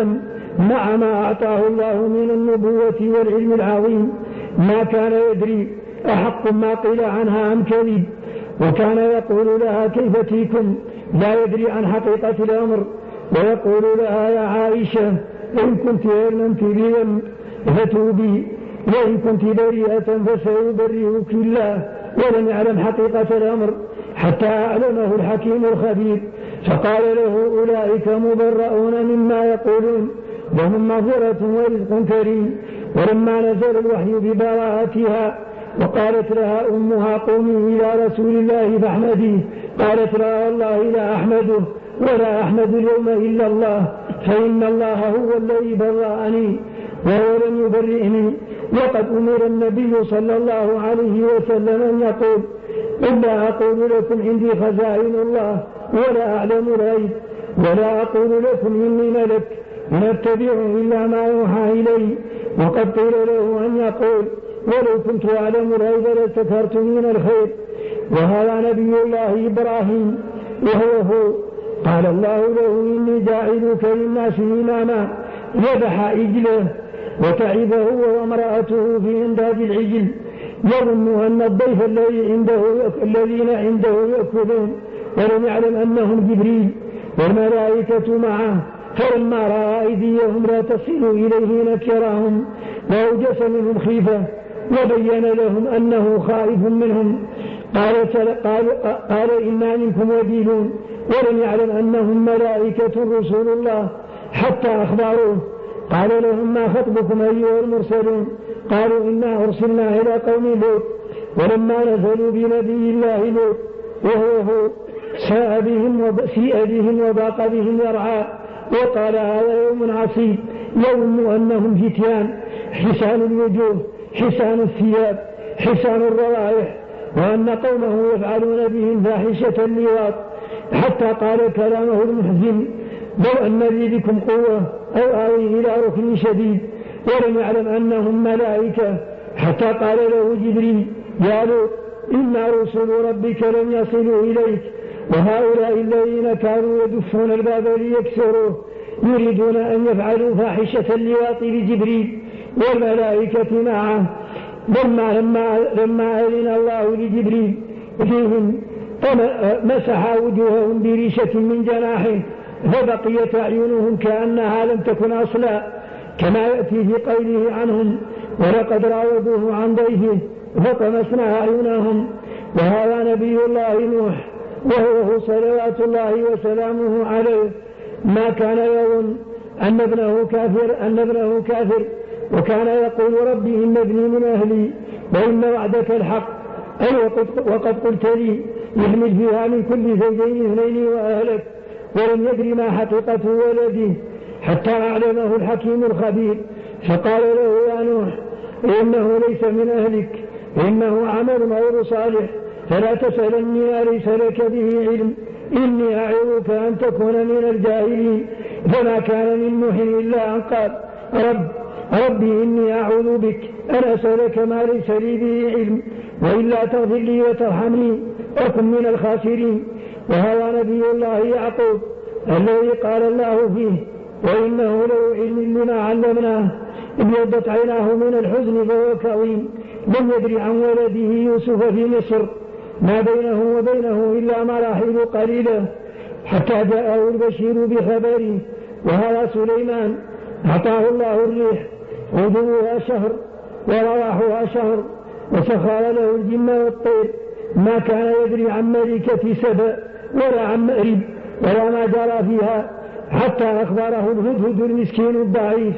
مع ما أعطاه الله من النبوة والعلم العظيم ما كان يدري أحق ما قيل عنها أم كذب، وكان يقول لها كيف فيكم لا يدري عن حقيقة الأمر، ويقول لها يا عائشة إن كنت أعلمت بذنب فتوبي، وإن كنت بريئة فسيبرئك الله، ولم يعلم حقيقة الأمر حتى أعلمه الحكيم الخبير. فقال له أولئك مبرؤون مما يقولون لهم مغفرة ورزق كريم. ولما نزل الوحي ببراءتها وقالت لها أمها قومي إلى رسول الله فاحمديه، قالت لا والله لا أحمده ولا أحمد اليوم إلا الله، فإن الله هو الذي برأني وهو لم يبرئني. وقد أمر النبي صلى الله عليه وسلم أن يقول إلا أقول لكم عندي خزائن الله ولا أعلم الغيب، ولا أقول لكم إني ملك إن أتبع إلا ما يوحى إلي. وقد قيل له أن يقول ولو كنت أعلم الغيب لاستكثرت من الخير. وهذا نبي الله إبراهيم وهو قال الله له إني جاعلك للناس إماما، ذبح عجله وتعب هو وامرأته في إنضاج العجل، يظن أن الضيف الذين عنده يأكلون، ولم يعلم أنهم جبريل والملائكة معه. فلما رأى أيديهم لا تصل إليه نكرهم وأوجس منهم خيفة وبين لهم أنه خائف منهم. قال إنا منكم وجيلون، ولم يعلم أنهم ملائكة رسول الله حتى أخبروه. قال لهم ما خطبكم أيها المرسلون؟ قالوا إنا أرسلنا إلى قوم لوط. ولما نزلوا بنبي الله لوط وهو سيء بهم وضاق بهم يرعى، وقال هذا يوم عصيب، يوم أنهم فتيان حسان الوجوه حسان الثياب حسان الروائح، وأن قومه يفعلون بهم فاحشة اللواط، حتى قال كلامه المحزن لو أن لي بكم قوة أو آوي إلى ركن شديد. ولم يعلم أنهم ملائكة حتى قال له جبريل يا لوط إنا رسل ربك لم يصلوا إليك، وهؤلاء الذين كانوا يدفون الباب ليكسروه يريدون أن يفعلوا فاحشة اللواط بجبريل والملائكة معه. لما أذن الله لجبريل فيهم مسح وجوههم بريشة من جناحه فبقيت أعينهم كأنها لم تكن أصلا، كما يأتي في قوله عنهم ولقد راودوه عن ضيفه فطمسنا أعينهم. وهذا نبي الله نوح وهو صلوات الله وسلامه عليه ما كان يظن أن ابنه كافر، وكان يقول ربي إن ابني من أهلي وإن وعدك الحق، أي وقد قلت لي يحمل فيها من كل زوجين اثنين وأهلك، ولم يدري ما حقيقة ولده حتى أعلمه الحكيم الخبير. فقال له يا نوح إنه ليس من أهلك، إنه عمل غير صالح، فلا تسألني ما ليس لك به علم، إني أعظك أن تكون من الجاهلين. فما كان من نوح إلا أن قال ربي إني أعوذ بك أن أسألك ما ليس لي به علم، وإلا تغفر لي وترحمني أكن من الخاسرين. وهذا نبي الله يعقوب الذي قال الله فيه وإنه له علم لما علمناه، ابيضت عيناه من الحزن فهو كظيم، لم يدري عن ولده يوسف في مصر ما بينه وبينه إلا مراحل قليلة حتى جاءه البشير بخبره. وهذا سليمان أعطاه الله الريح غدوها شهر ورواحها شهر، وسخر له الجن والطير، ما كان يدري عن ملكة سبأ ولا عن مأرب ولا ما جرى فيها، حتى أخبره الهدهد المسكين الضعيف.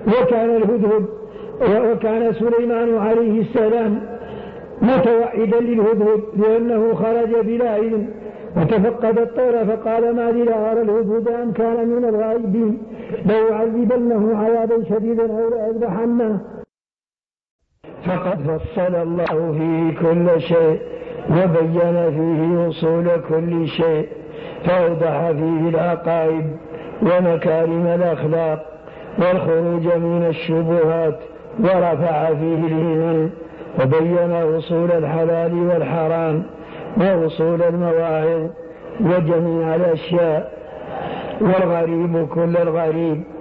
وكان سليمان عليه السلام متوعدا للهدهد لأنه خرج بلا علم وتفقد الطير فقال ما لي لا أرى الهدهد أم كان من الغائبين لأعذبنه عذابا شديدا أو لأذبحنه. فقد فصل الله فيه كل شيء وبين فيه وصول كل شيء، فأوضح فيه العقائد ومكارم الأخلاق والخروج من الشبهات، ورفع فيه الهمم وبين وصول الحلال والحرام ووصول المواعظ وجميع الأشياء، والغريب كل الغريب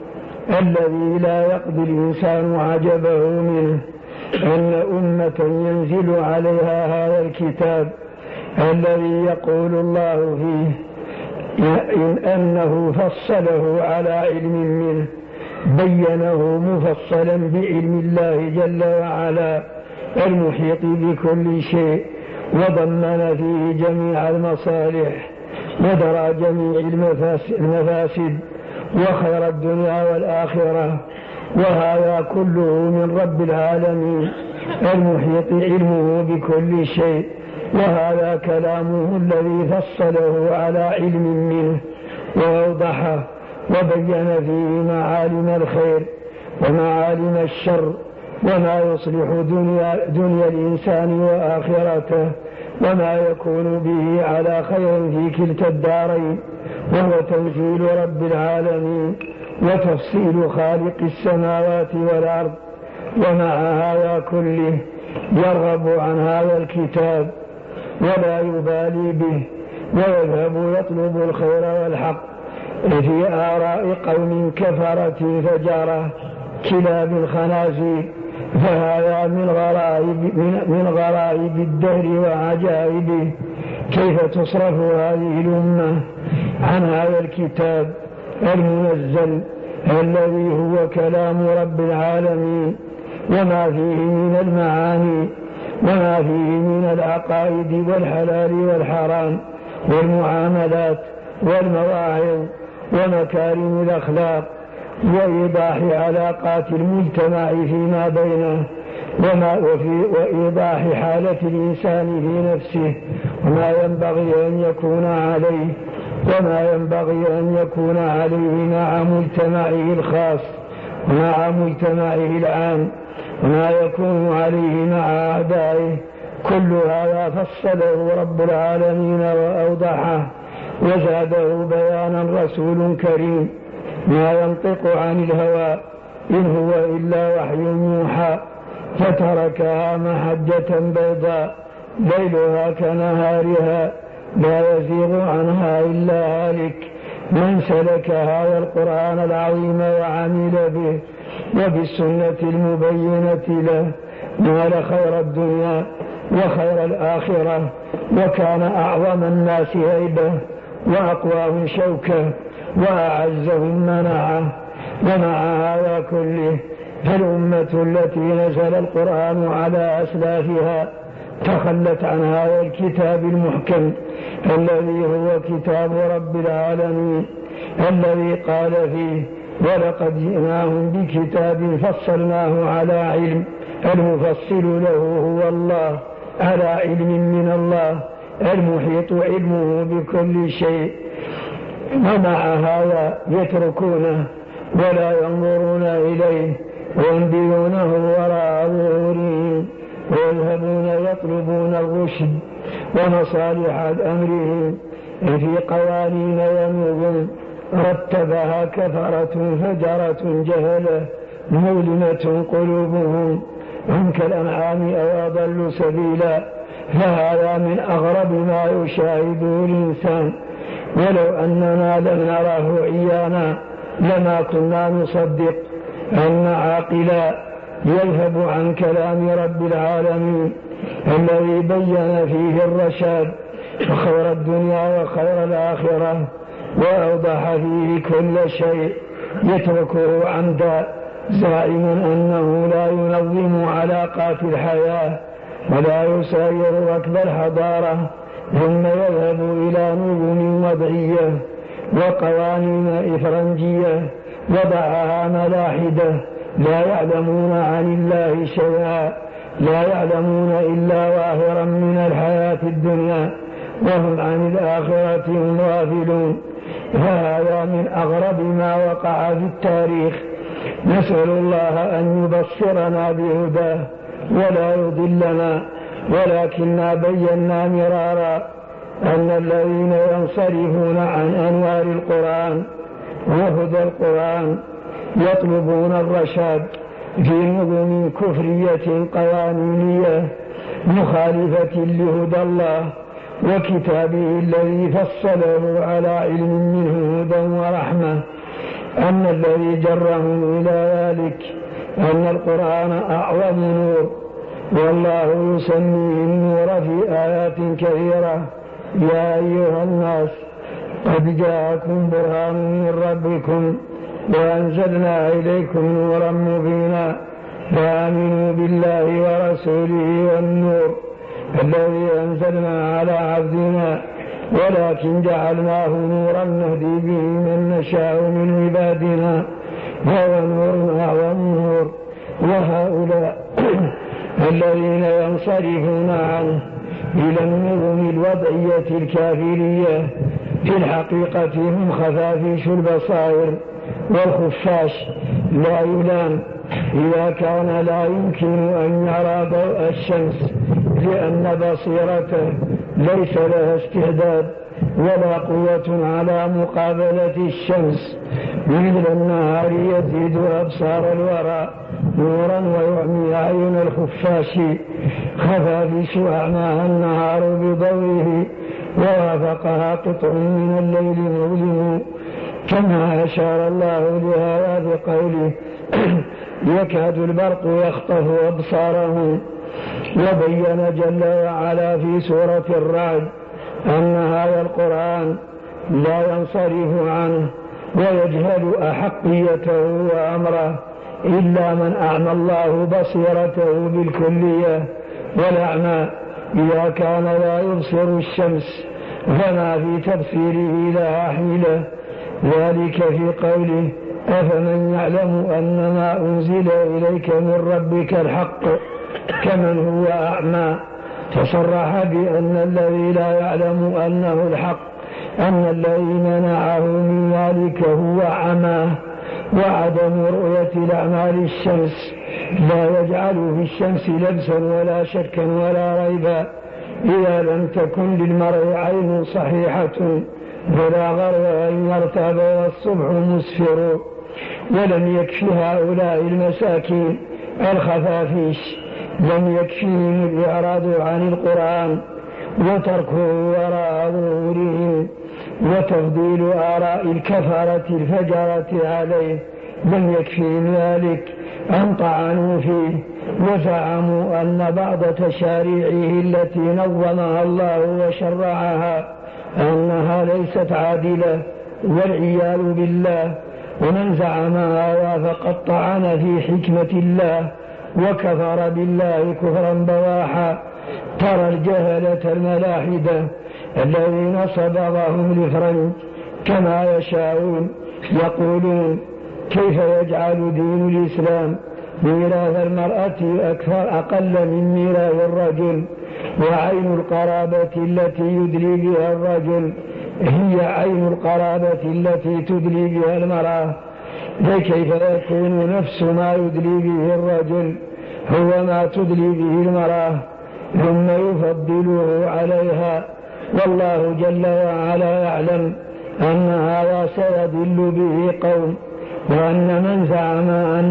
الذي لا يقضي الإنسان عجبه منه أن أمة ينزل عليها هذا الكتاب الذي يقول الله فيه إن أنه فصله على علم منه، بينه مفصلا بعلم الله جل وعلا المحيط بكل شيء، وضمن فيه جميع المصالح ودرى جميع المفاسد وخير الدنيا والآخرة، وهذا كله من رب العالمين المحيط علمه بكل شيء، وهذا كلامه الذي فصله على علم منه وأوضحه وبين فيه معالم الخير ومعالم الشر وما يصلح دنيا الإنسان وآخرته وما يكون به على خير في كلتا الدارين، وهو تنزيل رب العالمين وتفصيل خالق السماوات والأرض. ومع هذا كله يرغب عن هذا الكتاب ولا يبالي به، ويذهب يطلب الخير والحق في آراء قوم كفرة فجارة كلاب الخنازير. فهذا من غرائب الدهر وعجائبه كيف تصرف هذه الأمة عن هذا الكتاب المنزل الذي هو كلام رب العالمين، وما فيه من المعاني وما فيه من العقائد والحلال والحرام والمعاملات والمواعظ ومكارم الأخلاق وإيضاح علاقات المجتمع فيما بينه وإيضاح حالة الإنسان في نفسه وما ينبغي أن يكون عليه وما ينبغي أن يكون عليه مع مجتمعه الخاص ومع مجتمعه العام وما يكون عليه مع أعدائه. كل هذا فصله رب العالمين وأوضحه وزاده بيانا رسول كريم ما ينطق عن الهوى إن هو إلا وحي يوحى، فتركها محجة بيضاء ليلها كنهارها لا يزيغ عنها إلا هالك. من سلك هذا القرآن العظيم وعمل به وبالسنة المبينة له نال خير الدنيا وخير الآخرة، وكان أعظم الناس هيبة وأقواهم شوكة وأعزهم منعه. ومع هذا كله فالأمة التي نزل القرآن على أسلافها تخلت عن هذا الكتاب المحكم الذي هو كتاب رب العالمين الذي قال فيه ولقد جئناهم بكتاب فصلناه على علم، المفصل له هو الله على علم من الله المحيط علمه بكل شيء. ومع هذا يتركونه ولا ينظرون إليه وينبذونه وراء ظهورهم ويذهبون يطلبون الرشد ومصالح أمرهم في قوانين ينظم رتبها كفرة فجرة جهلة مظلمة قلوبهم هم كالأنعام أو أضل سبيلا. فهذا من أغرب ما يشاهده الإنسان، ولو أننا لم نراه عيانا لما كنا نصدق أن عاقلا يذهب عن كلام رب العالمين الذي بين فيه الرشاد وخير الدنيا وخير الآخرة وأوضح فيه كل شيء، يتركه عمدا زائما أنه لا ينظم علاقات الحياة ولا يساير ركب الحضارة، ثم يذهب إلى نظم وضعية وقوانين إفرنجية وضعها ملاحدة لا يعلمون عن الله شيئا، لا يعلمون إلا ظاهرا من الحياة الدنيا وهم عن الآخرة هم غافلون. فهذا من أغرب ما وقع في التاريخ. نسأل الله أن يبصرنا بهداه ولا يضلنا، ولكننا بينا مرارا أن الذين ينصرفون عن أنوار القرآن وهدى القرآن يطلبون الرشاد في نظم كفرية قوانينية مخالفة لهدى الله وكتابه الذي فصله على علم منه هدى ورحمة، أن الذي جرهم إلى ذلك أن القرآن أعظم نور، والله يسميه النور في آيات كثيرة: يا أيها الناس قد جاءكم برهان من ربكم وأنزلنا إليكم نورا مبينا فآمنوا بالله ورسوله والنور الذي أنزلنا على عبدنا ولكن جعلناه نورا نهدي به من نشاء من عبادنا وهو نور أعظم نور. وهؤلاء الذين ينصرفون عنه إلى النظم الوضعية الكافرية في الحقيقة هم خفافيش البصائر والخفاش لا يلام إذا كان لا يمكن أن يرى ضوء الشمس، لأن بصيرته ليس لها استعداد ولا قوة على مقابلة الشمس، مثل النهار يزيد أبصار الورى نورا ويعمي أعين الخفاش. خفافيش أعماها النهار بضوئه ووافقها قطع من الليل مظلم، كما أشار الله لهذا بقوله: يكاد البرق يخطف أبصارهم. وبين جل وعلا في سورة الرعد أن هذا القرآن لا ينصرف عنه ويجهل أحقيته وأمره إلا من أعمى الله بصيرته بالكلية، والأعمى إذا كان لا يبصر الشمس فما في تبصيره لها حيلة. ذلك في قوله: أفمن يعلم أن ما أنزل إليك من ربك الحق كمن هو أعمى. تصرح بأن الذي لا يعلم أنه الحق أن الذي منعه من ذلك هو عماه. وعدم رؤية الأعمال الشمس لا يجعل في الشمس لبسا ولا شكا ولا ريبا. إذا لم تكن للمرء عين صحيحة فلا غرو أن يرتاب والصبح مسفر. ولم يكفي هؤلاء المساكين الخفافيش، لم يكفيهم الإعراض عن القرآن وتركه وراء ظهورهم وتفضيل آراء الكفرة الفجرة عليه، لم يكفيهم ذلك أن طعنوا فيه وزعموا أن بعض تشاريعه التي نظمها الله وشرعها أنها ليست عادلة والعياذ بالله. ومن زعم هذا فقد طعن في حكمة الله وكفر بالله كفرا بواحا. ترى الجهلة الملاحدة الذين صبغهم لفرنج كما يشاءون يقولون: كيف يجعل دين الإسلام ميراث المرأة أقل من ميراث الرجل، وعين القرابة التي يدلي بها الرجل هي عين القرابة التي تدلي بها المرأة، فكيف يكون نفس ما يدلي به الرجل هو ما تدلي به المرأة ثم يفضله عليها؟ والله جل وعلا يعلم أن هذا سيضل به قوم، وأن من زعم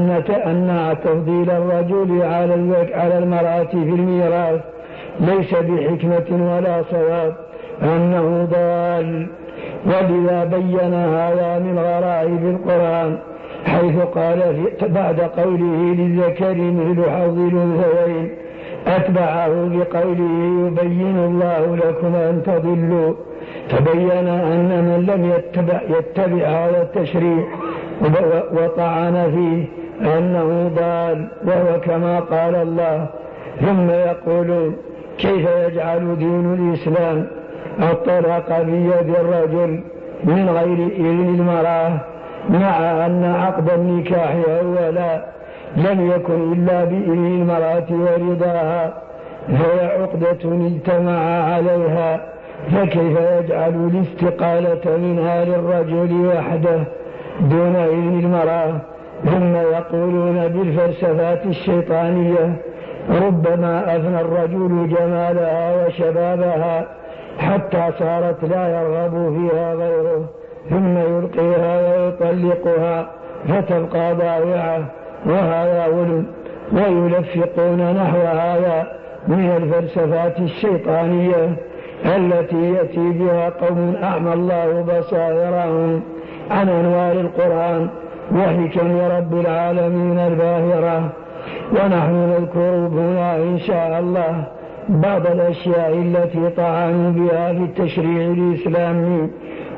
أن تفضيل الرجل على المرأة في الميراث ليس بحكمة ولا صواب أنه ضال. ولذا بين هذا من غرائب القرآن حيث قال بعد قوله: للذكر مثل حظ الأنثيين، أتبعه بقوله: يبين الله لكم أن تضلوا. تبين أن من لم يتبع هذا التشريع وطعن فيه أنه ضال، وهو كما قال الله: ثم يقولون كيف يجعل دين الإسلام الطلاق بيد الرجل من غير إذن المرأة، مع أن عقد النكاح أولا لم يكن إلا بإذن المرأة ورضاها، فهي عقدة اجتمع عليها، فكيف يجعل الاستقالة منها للرجل وحده دون إذن المرأة؟ ثم يقولون بالفلسفات الشيطانية: ربما أفنى الرجل جمالها وشبابها حتى صارت لا يرغب فيها غيره، ثم يلقيها ويطلقها فتبقى ضائعة، وهذا ظلم. ويلفقون نحو هذا من الفلسفات الشيطانية التي يأتي بها قوم أعمى الله بصائرهم عن أنوار القرآن وحكم رب العالمين الباهرة. ونحن نذكر هنا إن شاء الله بعض الأشياء التي طعنوا بها في التشريع الإسلامي،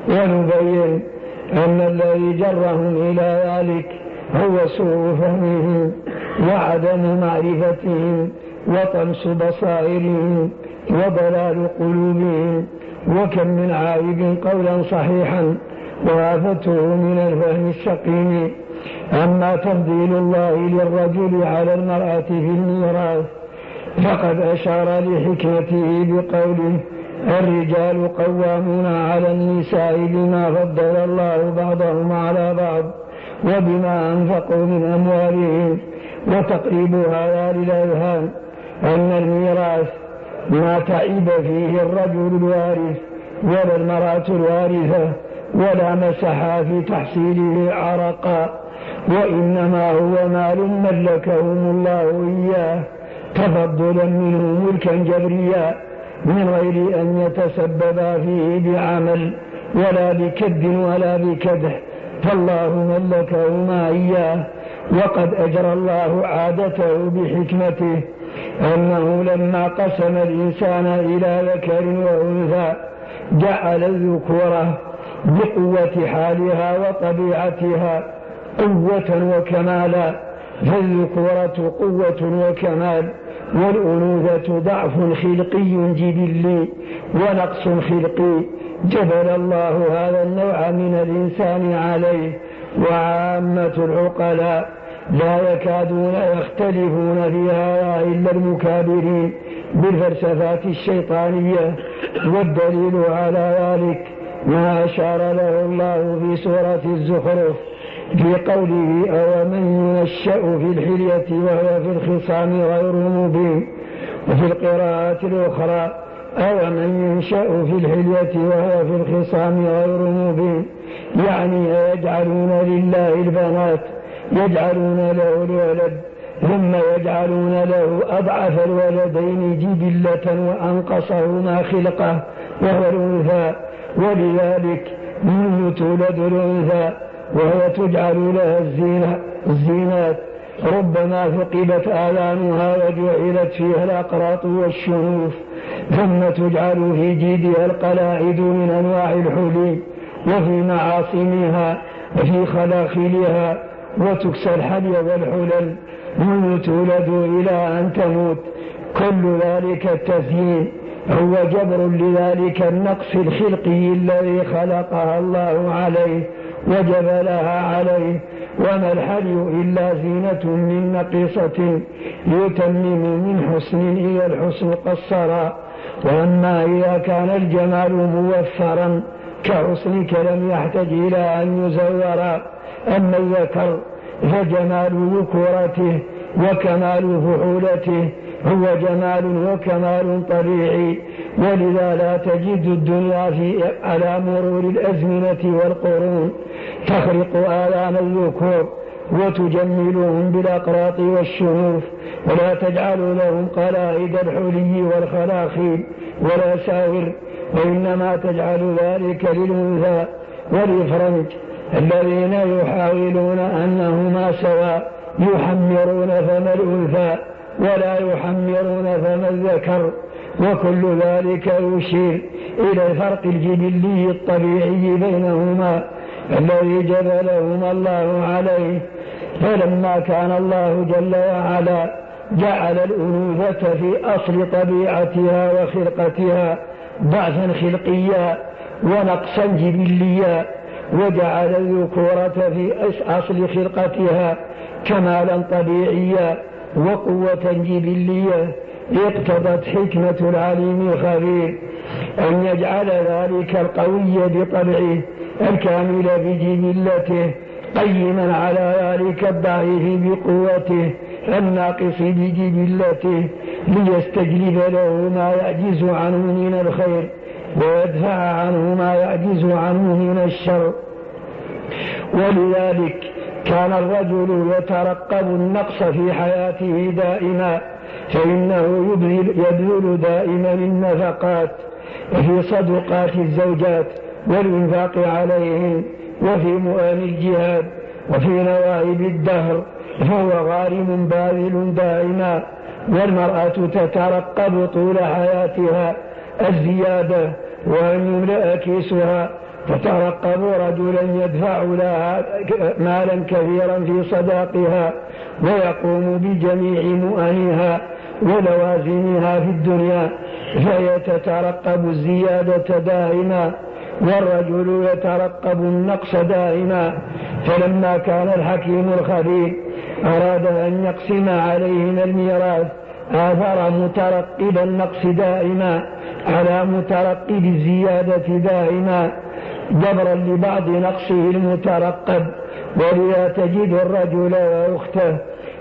ونبين أن الذي جرهم إلى ذلك هو سوء فهمهم وعدم معرفتهم وطمس بصائرهم وضلال قلوبهم. وكم من عائب قولا صحيحا وآفته من الفهم السقيم. أما تفضيل الله للرجل على المرأة في الميراث فقد أشار لحكمته بقوله: الرجال قوامون على النساء بما فضل الله بعضهم على بعض وبما أنفقوا من أموالهم. وتقريب هذا للأذهان أن الميراث ما تعب فيه الرجل الوارث ولا المرأة الوارثة ولا مسح في تحصيله عرقا، وإنما هو مال ملكهم الله إياه تفضلا منه ملكا جبريا من غير أن يتسببا فيه بعمل ولا بكد ولا بكدح، فالله ملكهما إياه. وقد أجرى الله عادته بحكمته أنه لما قسم الإنسان إلى ذكر وأنثى جعل الذكورة بقوة حالها وطبيعتها قوة وكمالا، فالذكورة قوة وكمال، والأنوثة ضعف خلقي جبلي ونقص خلقي جبل الله هذا النوع من الإنسان عليه. وعامة العقلاء لا يكادون يختلفون في هذا إلا المكابرين بالفلسفات الشيطانية، والدليل على ذلك ما أشار له الله في سورة الزخرف في قوله: أومن ينشأ في الحلية وهو في الخصام غير مبين. وفي القراءة الأخرى: أومن ينشأ في الحلية وهو في الخصام غير مبين، يعني يجعلون لله البنات، يجعلون له الولد ثم يجعلون له أضعف الولدين جبلة وأنقصهما خلقة وهو الأنثى. ولذلك منه تولد الأنثى وهي تجعل لها الزينات، ربما ثقبت آذانها وجعلت فيها الأقراط والشنوف، ثم تجعل في جيدها القلائد من أنواع الحلي وفي معاصمها وفي خلاخلها، وتكسى الحلي والحلل منذ تولد إلى أن تموت. كل ذلك التثيين هو جبر لذلك النقص الخلقي الذي خلقها الله عليه وجبلها عليه. وما الحلي إلا زينة من نقيصة يتمم من حسن إلى الحسن قصرا. وأما إذا كان الجمال موفرا كحسنك لم يحتج إلى أن يزورا. أما الذكر فجمال ذكورته وكمال فحولته هو جمال وكمال طبيعي، ولذا لا تجد الدنيا على مرور الأزمنة والقرون تخرق آذان الذكور وتجملهم بالأقراط والشنوف، ولا تجعل لهم قلائد الحلي والخلاخيل ولا ساور، وإنما تجعل ذلك للأنثى والإفرنج الذين يحاولون أنهما سواء، يحمرون فم الأنثى ولا يحمرون فم الذكر. وكل ذلك يشير إلى الفرق الجبلي الطبيعي بينهما الذي جبلهما الله عليه. فلما كان الله جل وعلا جعل الأنوثة في أصل طبيعتها وخلقتها ضعفا خلقيا ونقصا جبليا، وجعل الذكورة في أصل خلقتها كمالا طبيعيا وقوة جبلية، اقتضت حكمة العليم الخبير أن يجعل ذلك القوي بطبعه الكامل بجبلته قيما على ذلك الضعيف بقوته الناقص بجبلته، ليستجلب له ما يعجز عنه من الخير ويدفع عنه ما يعجز عنه من الشر. ولذلك كان الرجل يترقب النقص في حياته دائما، فإنه يبذل دائما النفقات في صدقات الزوجات والإنفاق عليهم وفي مؤان الجهاد وفي نوائب الدهر فهو غارم باذل دائما. والمرأة تترقب طول حياتها الزيادة وأن يملأ كيسها، تترقب رجلا يدفع لها مالا كثيرا في صداقها ويقوم بجميع مؤنها ولوازمها في الدنيا، فهي تترقب الزيادة دائما، والرجل يترقب النقص دائما. فلما كان الحكيم الخبير أراد أن يقسم عليهم الميراث آثر مترقب النقص دائما على مترقب الزيادة دائما جبرا لبعض نقصه المترقب. ولذا تجد الرجل وأخته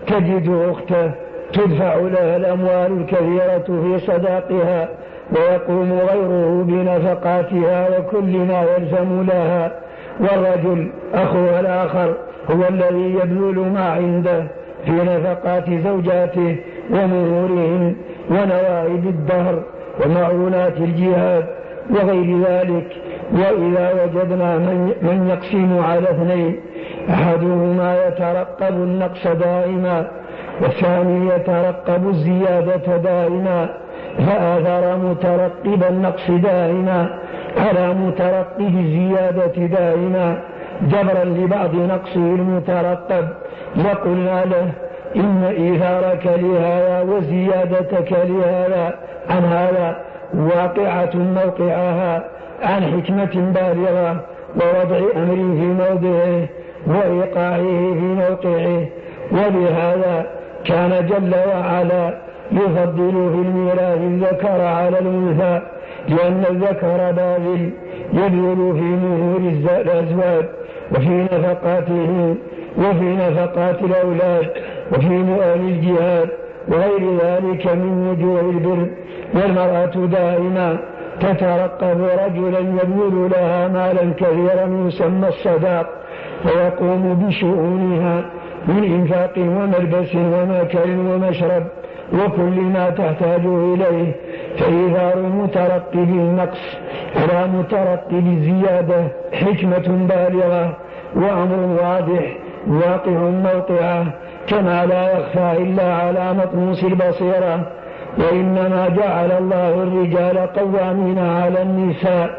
تدفع لها الأموال الكثيرة في صداقها ويقوم غيره بنفقاتها وكل ما يلزم لها، والرجل أخوها الآخر هو الذي يبذل ما عنده في نفقات زوجاته ومهورهم ونوائب الدهر ومعونات الجهاد وغير ذلك. وإذا وجدنا من يقسم على اثنين، أحدهما يترقب النقص دائما والثاني يترقب الزيادة دائما، فآثر مترقب النقص دائما على مترقب الزيادة دائما جبرا لبعض نقصه المترقب. وقلنا له إن إيثارك لهذا وزيادتك لهذا عن هذا واقعة موقعها عن حكمة بالغة ووضع أمر في موضعه وإيقاعه في موقعه. ولهذا كان جل وعلا يفضل في الميراث الذكر على الأنثى، لأن الذكر باذل يبذل في مهور الأزواج وفي نفقاتهم وفي نفقات الأولاد وفي مؤان الجهاد وغير ذلك من وجوه البر. والمرأة دائما تترقب رجلا يبذل لها مالا كثيرا يسمى الصداق ويقوم بشؤونها من إنفاق وملبس وماكل ومشرب وكل ما تحتاج إليه. فإيثار مترقب النقص على مترقب الزيادة حكمة بالغة وأمر واضح واقع موقعه، كما لا يخفى إلا على مطموس البصيرة. وإنما جعل الله الرجال قوامين على النساء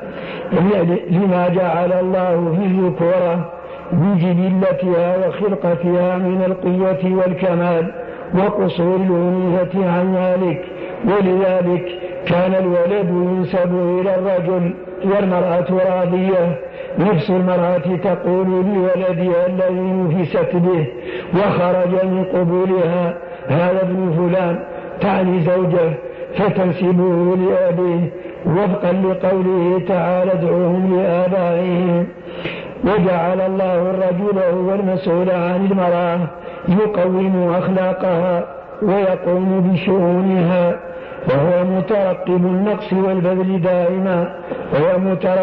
لما جعل الله في الذكورة بجبلتها وخلقتها من القوة والكمال وقصور الأنوثة عن ذلك. ولذلك كان الولد ينسب إلى الرجل والمرأة راضية. نفس المرأة تقول لولدها الذي نفست به وخرج من قبولها هذا ابن فلان، تعني زوجه، فتنسبه لأبيه وفقا لقوله تعالى ادعوهم لآبائهم. وجعل الله الرجل هو المسؤول عن المرأة يقوم أخلاقها ويقوم بشؤونها، وهو مترقب النقص والبذل دائما، وهو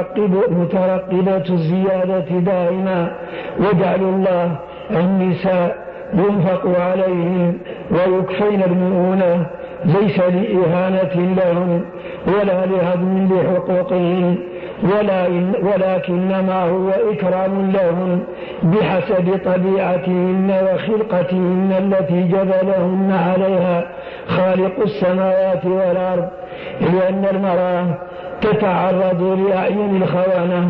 مترقبة الزيادة دائما. وجعل الله النساء ينفق عليهم ويكفين المؤونة ليس لإهانة لهم ولا لهدم لحقوقهم ولكنما هو إكرام لهم بحسب طبيعتهن وخلقتهن التي جبلهن عليها خالق السماوات والأرض. لأن المرأة تتعرض لأعين الخونة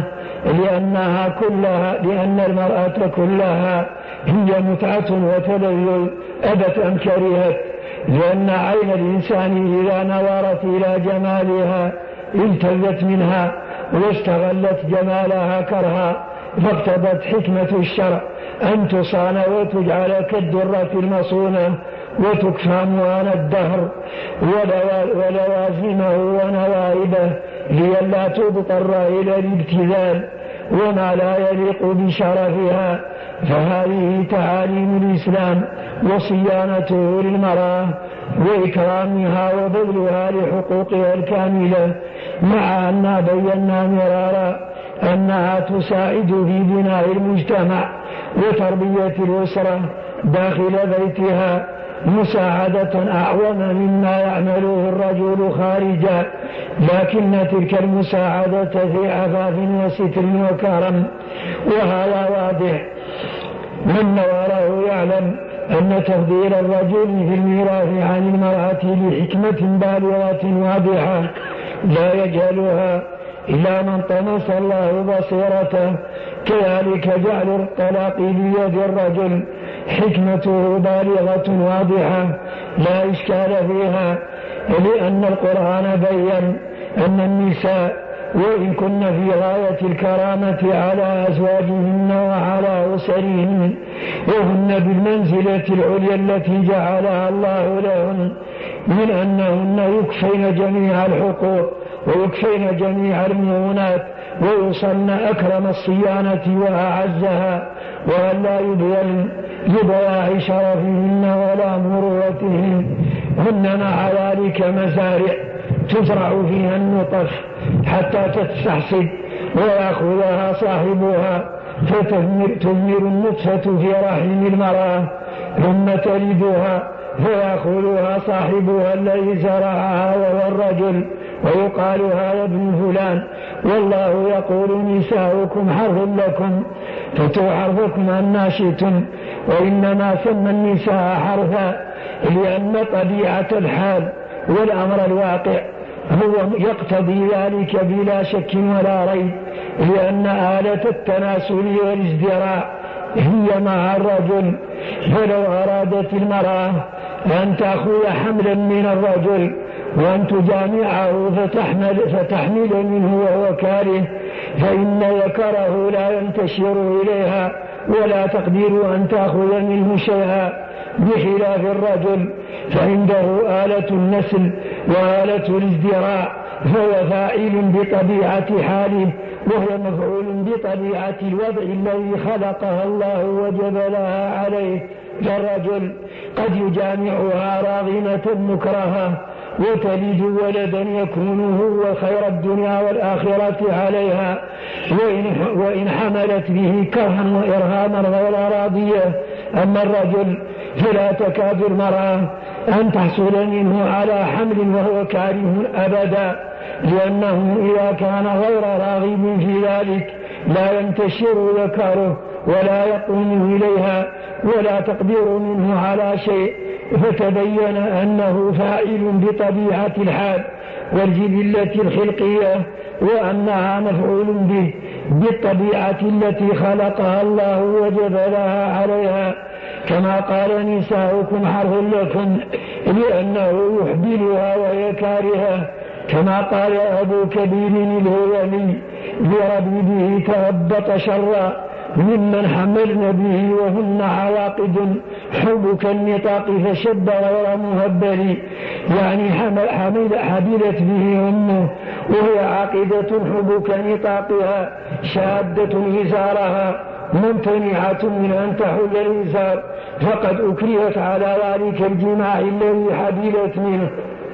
لأن المرأة كلها هي متعة وتلذذ أبت أم كرهت، لأن عين الإنسان إذا نظرت إلى جمالها التذت منها واستغلت جمالها كرها، فاقتضت حكمة الشرع أن تصان وتجعل كالدرة المصونة وتكفى موان الدهر ولوازمه ونوائبه لئلا تضطر إلى الابتذال وما لا يليق بشرفها. فهذه تعاليم الإسلام وصيانته للمرأة وإكرامها وبذلها لحقوقها الكاملة، مع أننا بينا مرارا أنها تساعد في بناء المجتمع وتربية الأسرة داخل بيتها مساعدة أعظم مما يعمله الرجل خارجا، لكن تلك المساعدة في عفاف وستر وكرم وهذا واضح. من نوره يعلم أن تفضيل الرجل في الميراث عن المرأة لحكمة بالغة واضحة لا يجهلها إلا من طمس الله بصيرته. كذلك جعل الطلاق بيد الرجل حكمته بالغة واضحة لا إشكال فيها، لأن القرآن بيّن أن النساء وإن كن في غاية الكرامة على أزواجهن وعلى أسرهن وهن بالمنزلة العليا التي جعلها الله لهن من أنهن يكفين جميع الحقوق ويكفين جميع المؤونات ويوصلن أكرم الصيانة وأعزها، وأن لا يضيع شرفهن ولا مروتهن. هن مع ذلك مزارع تزرع فيها النطف حتى تستحصد ويأخذها صاحبها فتثمر النطفة في رحم المرأة ثم تلدها فيأخذها صاحبها الذي زرعها وهو الرجل ويقال هذا ابن فلان. والله يقول نساؤكم حرث لكم فاتوا حرثكم أن شئتم، وإنما سمى النساء حرثا لأن طبيعة الحال والأمر الواقع هو يقتضي ذلك بلا شك ولا ريب، لأن آلة التناسل والازدراع هي مع الرجل. فلو أرادت المرأة أن تأخذ حملا من الرجل وأن تجامعه فتحمل منه وهو كاره فإن ذكره لا ينتشر إليها ولا تقدر أن تأخذ منه شيئا، بخلاف الرجل فعنده آلة النسل وآلة الازدراع فهو فاعل بطبيعة حاله وهو مفعول بطبيعة الوضع الذي خلقها الله وجبلها عليه. فالرجل قد يجامعها راغمة مكرهة وتلد ولدا يكون هو خير الدنيا والآخرة عليها، وإن حملت به كرها وإرهاما غير راضية. أما الرجل فلا تكاد المرأة أن تحصل منه على حمل وهو كاره أبدا، لأنه إذا كان غير راغب في ذلك لا ينتشر ذكره ولا يقوم إليها ولا تقدر منه على شيء، فتبين أنه فاعل بطبيعة الحال والجبلة الخلقية، وأنها مفعول به بالطبيعة التي خلقها الله وجبلها عليها. كما قال نساؤكم حرث لكم لأنه يحبلها وهي كارهة، كما قال أبو كبير الهذلي بربيبه تهبط شرا ممن حملن به وهن عواقد حبك النطاق فشب غير مهبل، يعني حملت به أمه وهي عاقدة حبك نطاقها شادة إزارها ممتنعة من أن تحل الإزار، فقد أكرهت على ذلك الجماع الذي حبلت منه.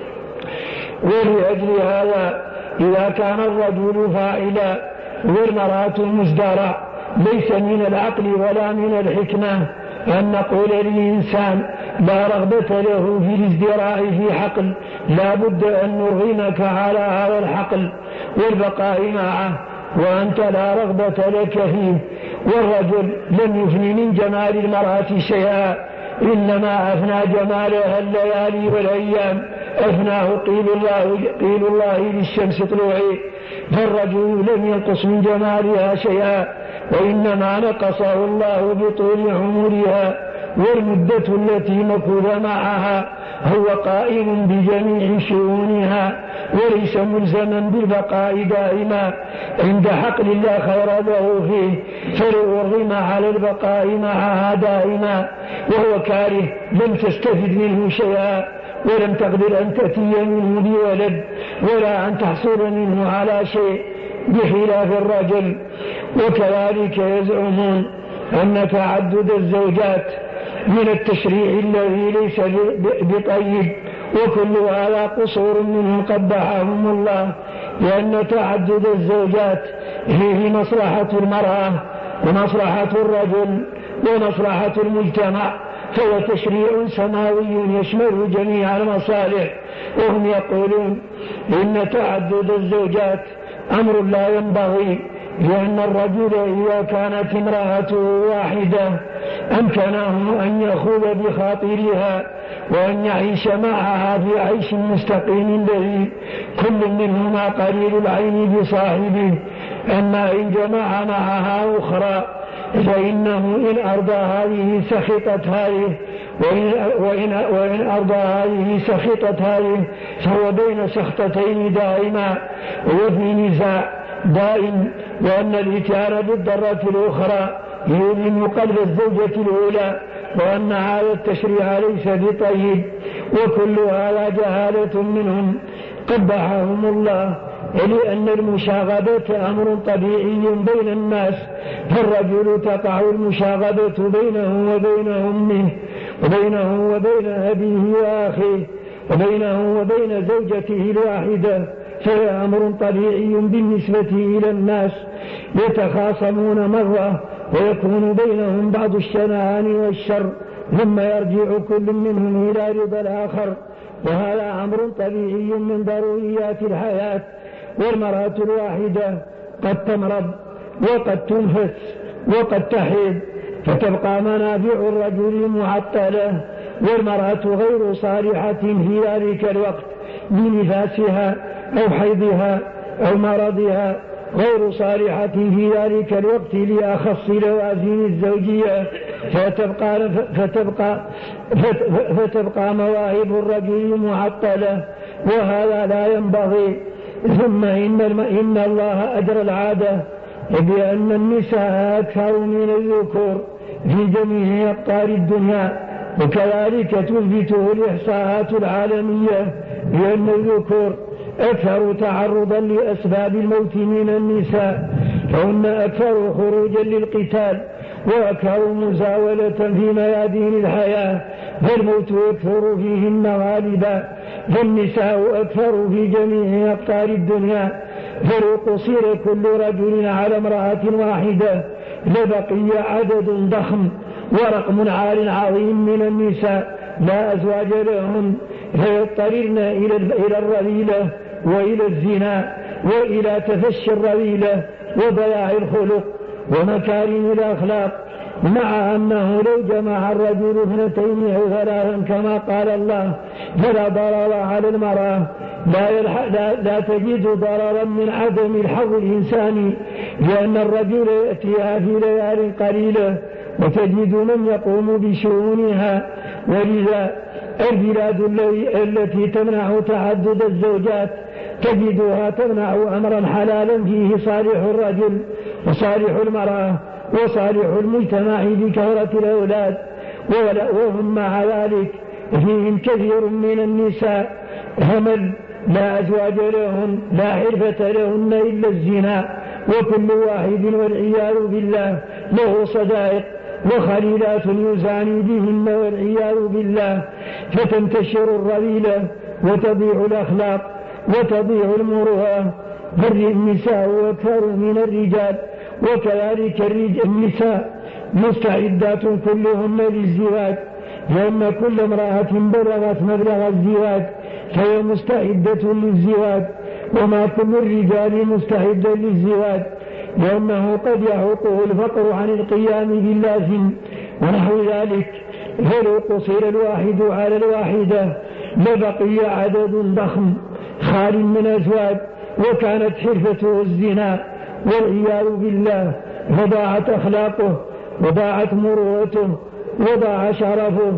ولأجل هذا إذا كان الرجل فاعلا والمرأة مزدرع ليس من العقل ولا من الحكمة أن نقول للإنسان لا رغبة له في الازدراع في حقل، لا بد أن نرغمك على هذا الحقل والبقاء معه وأنت لا رغبة لك فيه. والرجل لم يفني من جمال المرأة شيئا، إنما أفنى جمالها الليالي والأيام، أفناه قيل الله للشمس طلوعي، فالرجل لم ينقص من جمالها شيئا، وإنما نقصه الله بطول عمرها والمدة التي مكث معها. هو قائم بجميع شؤونها وليس ملزما بالبقاء دائما عند حقل لا خير له فيه، فلو رغم على البقاء معها دائما وهو كاره لم تستفد منه شيئا ولم تقدر أن تأتي منه بولد ولا أن تحصل منه على شيء، بخلاف الرجل. وكذلك يزعمون أن تعدد الزوجات من التشريع الذي ليس بطيب، وكل هذا قصور منهم قبحهم الله، لأن تعدد الزوجات فيه مصلحة المرأة ومصلحة الرجل ومصلحة المجتمع، فهو تشريع سماوي يشمل جميع المصالح. وهم يقولون إن تعدد الزوجات أمر لا ينبغي لأن الرجل إذا كانت امرأته واحدة أمكنه أن يخوض بخاطرها وأن يعيش معها في عيش مستقيم الذي كل منهما قليل العين بصاحبه. أما إن جمع معها أخرى فإنه إن أرضى هذه سخطت هذه وإن أرضى هذه سخطت هذه، فهو بين سخطتين دائما وفي نزاع دائم، وأن الإتيان بالضرة الأخرى يؤلم قلب الزوجة الأولى، وأن هذا التشريع ليس بطيب، وكل هذا جهالة منهم قبحهم الله. لأن المشاغبة أمر طبيعي بين الناس، فالرجل تقع المشاغبة بينه وبين أمه وبينه وبين أبيه وأخيه وبينه وبين زوجته الواحدة، فهي أمر طبيعي بالنسبة إلى الناس. يتخاصمون مرة ويكون بينهم بعض الشنعان والشر، ثم يرجع كل منهم إلى رضا الآخر، وهذا أمر طبيعي من ضروريات الحياة. والمرأة الواحدة قد تمرض وقد تنفس وقد تحيض، فتبقى منافع الرجل معطلة، والمرأة غير صالحة في ذلك الوقت لنفاسها أو حيضها أو مرضها، غير صالحة في ذلك الوقت لأخص لوازم الزوجية، فتبقى مواهب الرجل معطلة، وهذا لا ينبغي. ثم إن الله أجرى العادة بأن النساء أكثر من الذكور في جميع أقطار الدنيا، وكذلك تثبته الإحصاءات العالمية بأن الذكور أكثر تعرضا لأسباب الموت من النساء، فهن أكثر خروجا للقتال وأكثر مزاولة في ميادين الحياة، فالموت يكثر فيهن غالبا، فالنساء أكثر في جميع أقطار الدنيا. فلو قصير كل رجل على امرأة واحدة لبقي عدد ضخم ورقم عال عظيم من النساء لا أزواج لهم، فيضطررن إلى الرذيلة وإلى الزنا وإلى تفشي الرذيلة وضياع الخلق ومكارم الأخلاق، مع أنه لو جمع الرجل 2 أو 3 كما قال الله فلا ضرر على المرأة. لا تجد ضررا من عدم الحظ الإنساني، لأن الرجل يأتيها في ليال قليلة وتجد من يقوم بشؤونها. ولذا البلاد التي تمنع تعدد الزوجات تجدها تمنع أمرا حلالا فيه صالح الرجل وصالح المرأة وصالح المجتمع بكثرة الأولاد، وهم مع ذلك فيهم كثير من النساء همل لا أزواج لهن لا حرفة لهن إلا الزنا، وكل واحد والعياذ بالله له صدائق وخليلات يزاني بهن والعياذ بالله، فتنتشر الرذيلة وتضيع الأخلاق وتضيع المروءة. فالنساء أكثر من الرجال، وكذلك النساء مستعدات كلهن للزواج، لأن كل امرأة بلغت مبلغ الزواج فهي مستعدة للزواج، وما كل الرجال مستعدا للزواج، لأنه قد يعوقه الفقر عن القيام باللازم ونحو ذلك. فلو قصر الواحد على الواحدة لبقي عدد ضخم خال من أزواج، وكانت حرفته الزنا والعياذ بالله، فضاعت أخلاقه وضاعت مروءته وضاع شرفه.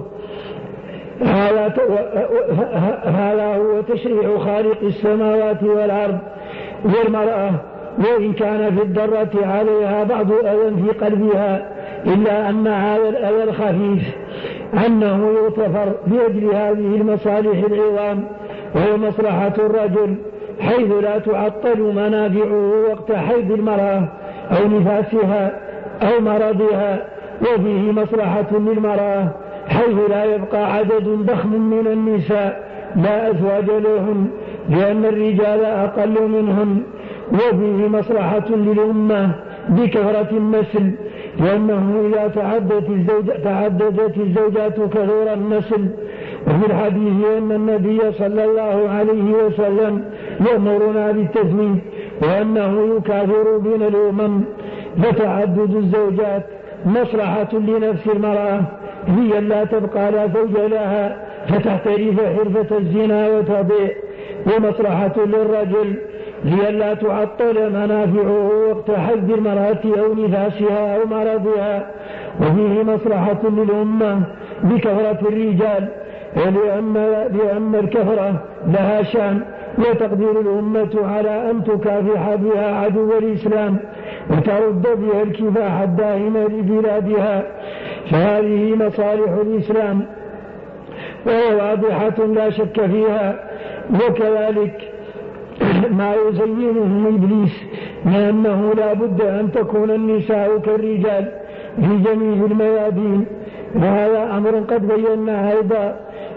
هذا هو تشريع خالق السماوات والأرض. والمرأة وإن كان في الضرة عليها بعض أذى في قلبها، إلا أن هذا الأذى الخفيف أنه يغتفر بأجل هذه المصالح العظام، وهي مصلحة الرجل، حيث لا تعطل منافعه وقت حيض المرأة أو نفاسها أو مرضها، وفيه مصلحة للمرأة حيث لا يبقى عدد ضخم من النساء لا أزواج لهم، لأن الرجال أقل منهم، وفيه مصلحة للأمة بكثرة النسل، لأنه إذا تعددت الزوجات كثر النسل. وفي الحديث أن النبي صلى الله عليه وسلم يأمرنا بالتزويج وأنه يكاثر بين الأمم. فتعدد الزوجات مصلحة لنفس المرأة هي لا تبقى لا زوج لها فتحترف حرفة الزنا وتضيع، ومصلحة للرجل لئلا تعطل منافعه وقت حد المرأة أو نفاسها أو مرضها. وفيه مصلحة للأمة بكثرة الرجال، لأن الكثرة لها شأن وتقدر الأمة على أن تكافح بها عدو الإسلام وترد بها الكفاح الدائم لبلادها. فهذه مصالح الإسلام وهي واضحة لا شك فيها. وكذلك ما يزينه إبليس من أنه لا بد أن تكون النساء كالرجال في جميع الميادين. وهذا أمر قد بينا أيضا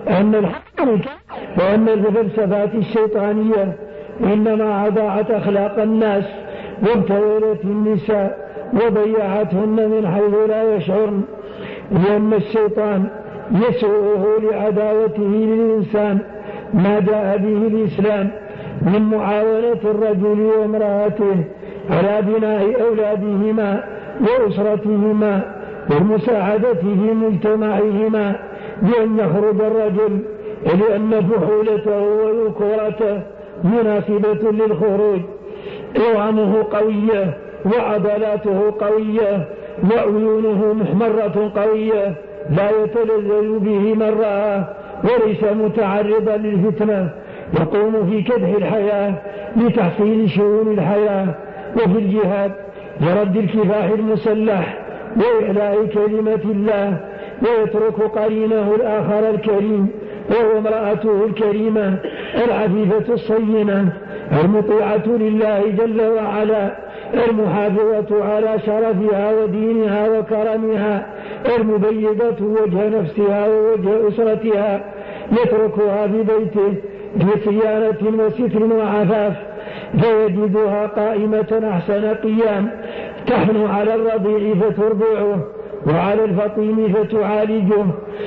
وأن الفلسفات الشيطانية إنما أضاعت أخلاق الناس وابتذلت النساء وضيعتهن من حيث لا يشعرن، لأن الشيطان يسوءه لعداوته للإنسان ما جاء به الإسلام من معاونة الرجل وامرأته على بناء أولادهما وأسرتهما والمساعدة في مجتمعهما، بأن يخرج الرجل لأن فحولته وذكورته مناسبة للخروج، عظامه قوية وعضلاته قوية وعيونه محمرة قوية لا يتلذذ به من رآه وليس متعرضا للفتنة، يقوم في كدح الحياة لتحصيل شؤون الحياة وفي الجهاد لرد الكفاح المسلح وإعلاء كلمة الله، ويترك قرينه الآخر الكريم وهو امرأته الكريمة العفيفة الصينة المطيعة لله جل وعلا المحافظة على شرفها ودينها وكرمها المبيضة وجه نفسها ووجه أسرتها، يتركها في بيته في صيانة وستر وعفاف فيجدها قائمة أحسن قيام، تحن على الرضيع فترضعه وعلى الفطيم فتعالجه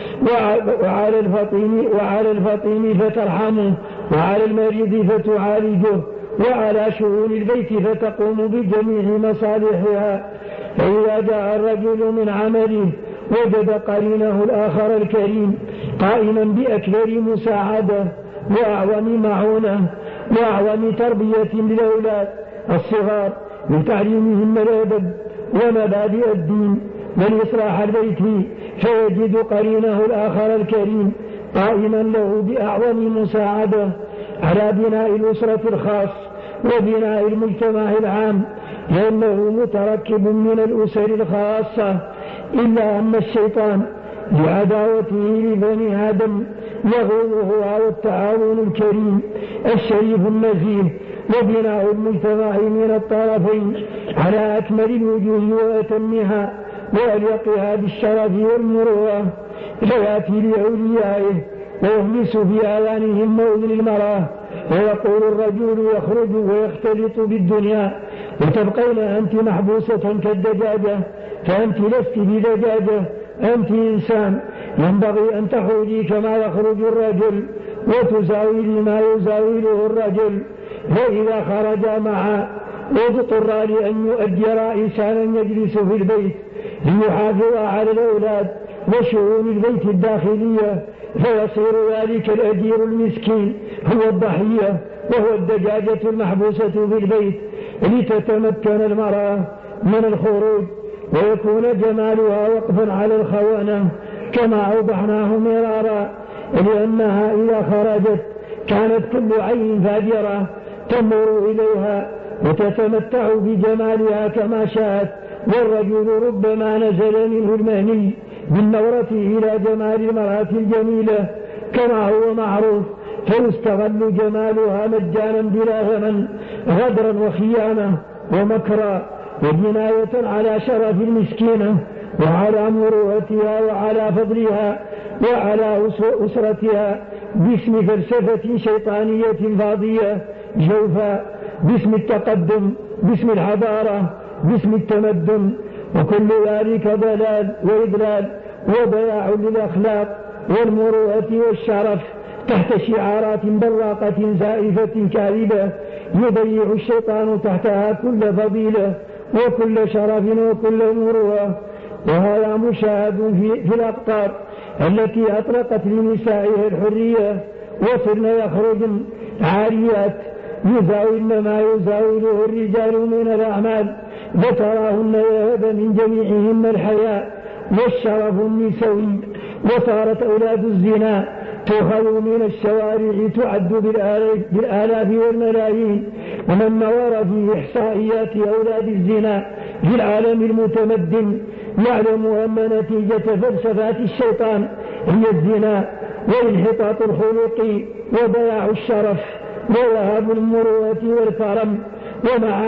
وعلى الفطيم فترحمه وعلى المريض فتعالجه وعلى شؤون البيت فتقوم بجميع مصالحها. فإذا جاء الرجل من عمله وجد قرينه الآخر الكريم قائما بأكبر مساعدة وأعظم معونة وأعظم تربية للأولاد الصغار من تعليمهم الأدب ومبادئ الدين والإصلاح البيتي، فيجد قرينه الآخر الكريم قائما له بأعظم مساعدة على بناء الأسرة الخاص وبناء المجتمع العام، لأنه متركب من الأسر الخاصة. إلا أن الشيطان بعداوته لبني آدم يغوضه على التعاون الكريم الشريف النزيه وبناء المجتمع من الطرفين على أكمل الوجوه وأتمها وأليقها بالشرف والمروءة، فيأتي لأوليائه ويهمس في آذانهم وأذن المرأة ويقول الرجل يخرج ويختلط بالدنيا وتبقين أنت محبوسة كالدجاجة، فأنت لست بدجاجة، أنت إنسان ينبغي أن تخرجي كما يخرج الرجل وتزاولي ما يزاوله الرجل. فإذا خرج معا واضطر لأن يؤجر إنسانا يجلس في البيت ليحافظ على الأولاد وشؤون البيت الداخلية، فيصير ذلك الأجير المسكين هو الضحية وهو الدجاجة المحبوسة في البيت، لتتمكن المرأة من الخروج ويكون جمالها وقفا على الخونة كما أوضحناه مرارا، لأنها إذا خرجت كانت كل عين فاجرة تمر إليها وتتمتع بجمالها كما شاءت، والرجل ربما نزل منه المهني بالنظرة إلى جمال المرأة الجميلة كما هو معروف، فيستغل جمالها مجانا بلا ثمن غدرا وخيانة ومكرا وجناية على شرف المسكينة وعلى مروءتها وعلى فضلها وعلى أسرتها باسم فلسفة شيطانية فاضية جوفاء، باسم التقدم، باسم الحضارة، باسم التمدن، وكل ذلك ضلال وإضلال وضياع للأخلاق والمروءة والشرف تحت شعارات براقة زائفة كاذبة يضيع الشيطان تحتها كل فضيلة وكل شرف وكل مروءة. وهذا مشاهد في الأقطار التي أطلقت لنسائها الحرية وصرن يخرجن عاريات يزاولن ما يزاوله الرجال من الأعمال، فتراهن يهب من جميعهن الحياء والشرف النسوي. وصارت أولاد الزنا تؤخذ من الشوارع تعد بالآلاف والملايين. ومن نظر في إحصائيات أولاد الزنا في العالم المتمدن يعلم أن نتيجة فلسفات الشيطان هي الزنا والانحطاط الخلقي وضياع الشرف وذهاب المروءة والكرم. ومع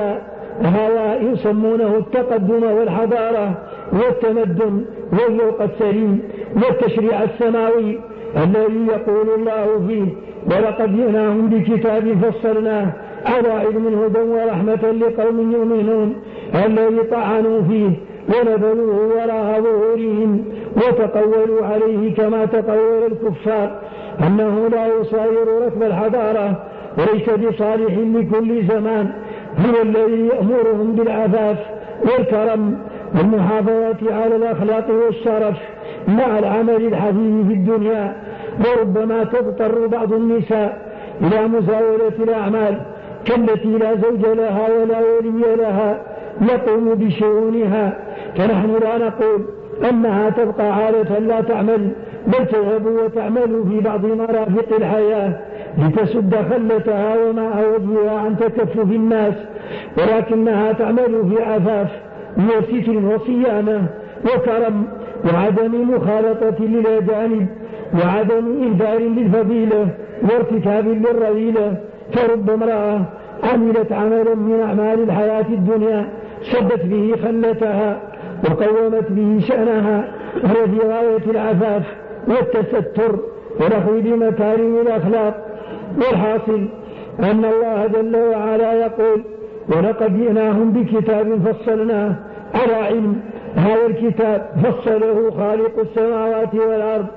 هذا يسمونه التقدم والحضارة والتمدن والذوق السليم والتشريع السماوي الذي يقول الله فيه: ولقد جئناهم بكتاب فصلناه على علم هدى ورحمة لقوم يؤمنون، الذي طعنوا فيه ونبذوه وراء ظهورهم وتقولوا عليه كما تقول الكفار، أنه لا يصاير ركب الحضارة وليس بصالح لكل زمان. هو الذي يأمرهم بالعفاف والكرم والمحافظة على الأخلاق والشرف مع العمل الحثيث في الدنيا. وربما تضطر بعض النساء إلى مزاولة الأعمال كالتي لا زوج لها ولا ولي لها يقوم بشؤونها، فنحن لا نقول أنها تبقى عالة لا تعمل، بل تذهب وتعمل في بعض مرافق الحياة لتسد خلتها وما وجهها عن تكفف الناس، ولكنها تعمل في عفاف وستر وصيانة وكرم وعدم مخالطة للأجانب وعدم إهدار للفضيلة وارتكاب للرذيلة. فرب امرأة عملت عملا من أعمال الحياة الدنيا سدت به خلتها وقومت به شأنها وهي في غاية العفاف والتستر ونحو مكارم الأخلاق. والحاصل أن الله جل وعلا يقول: ولقد جئناهم بكتاب فصلناه على علم. هذا الكتاب فصله خالق السماوات والأرض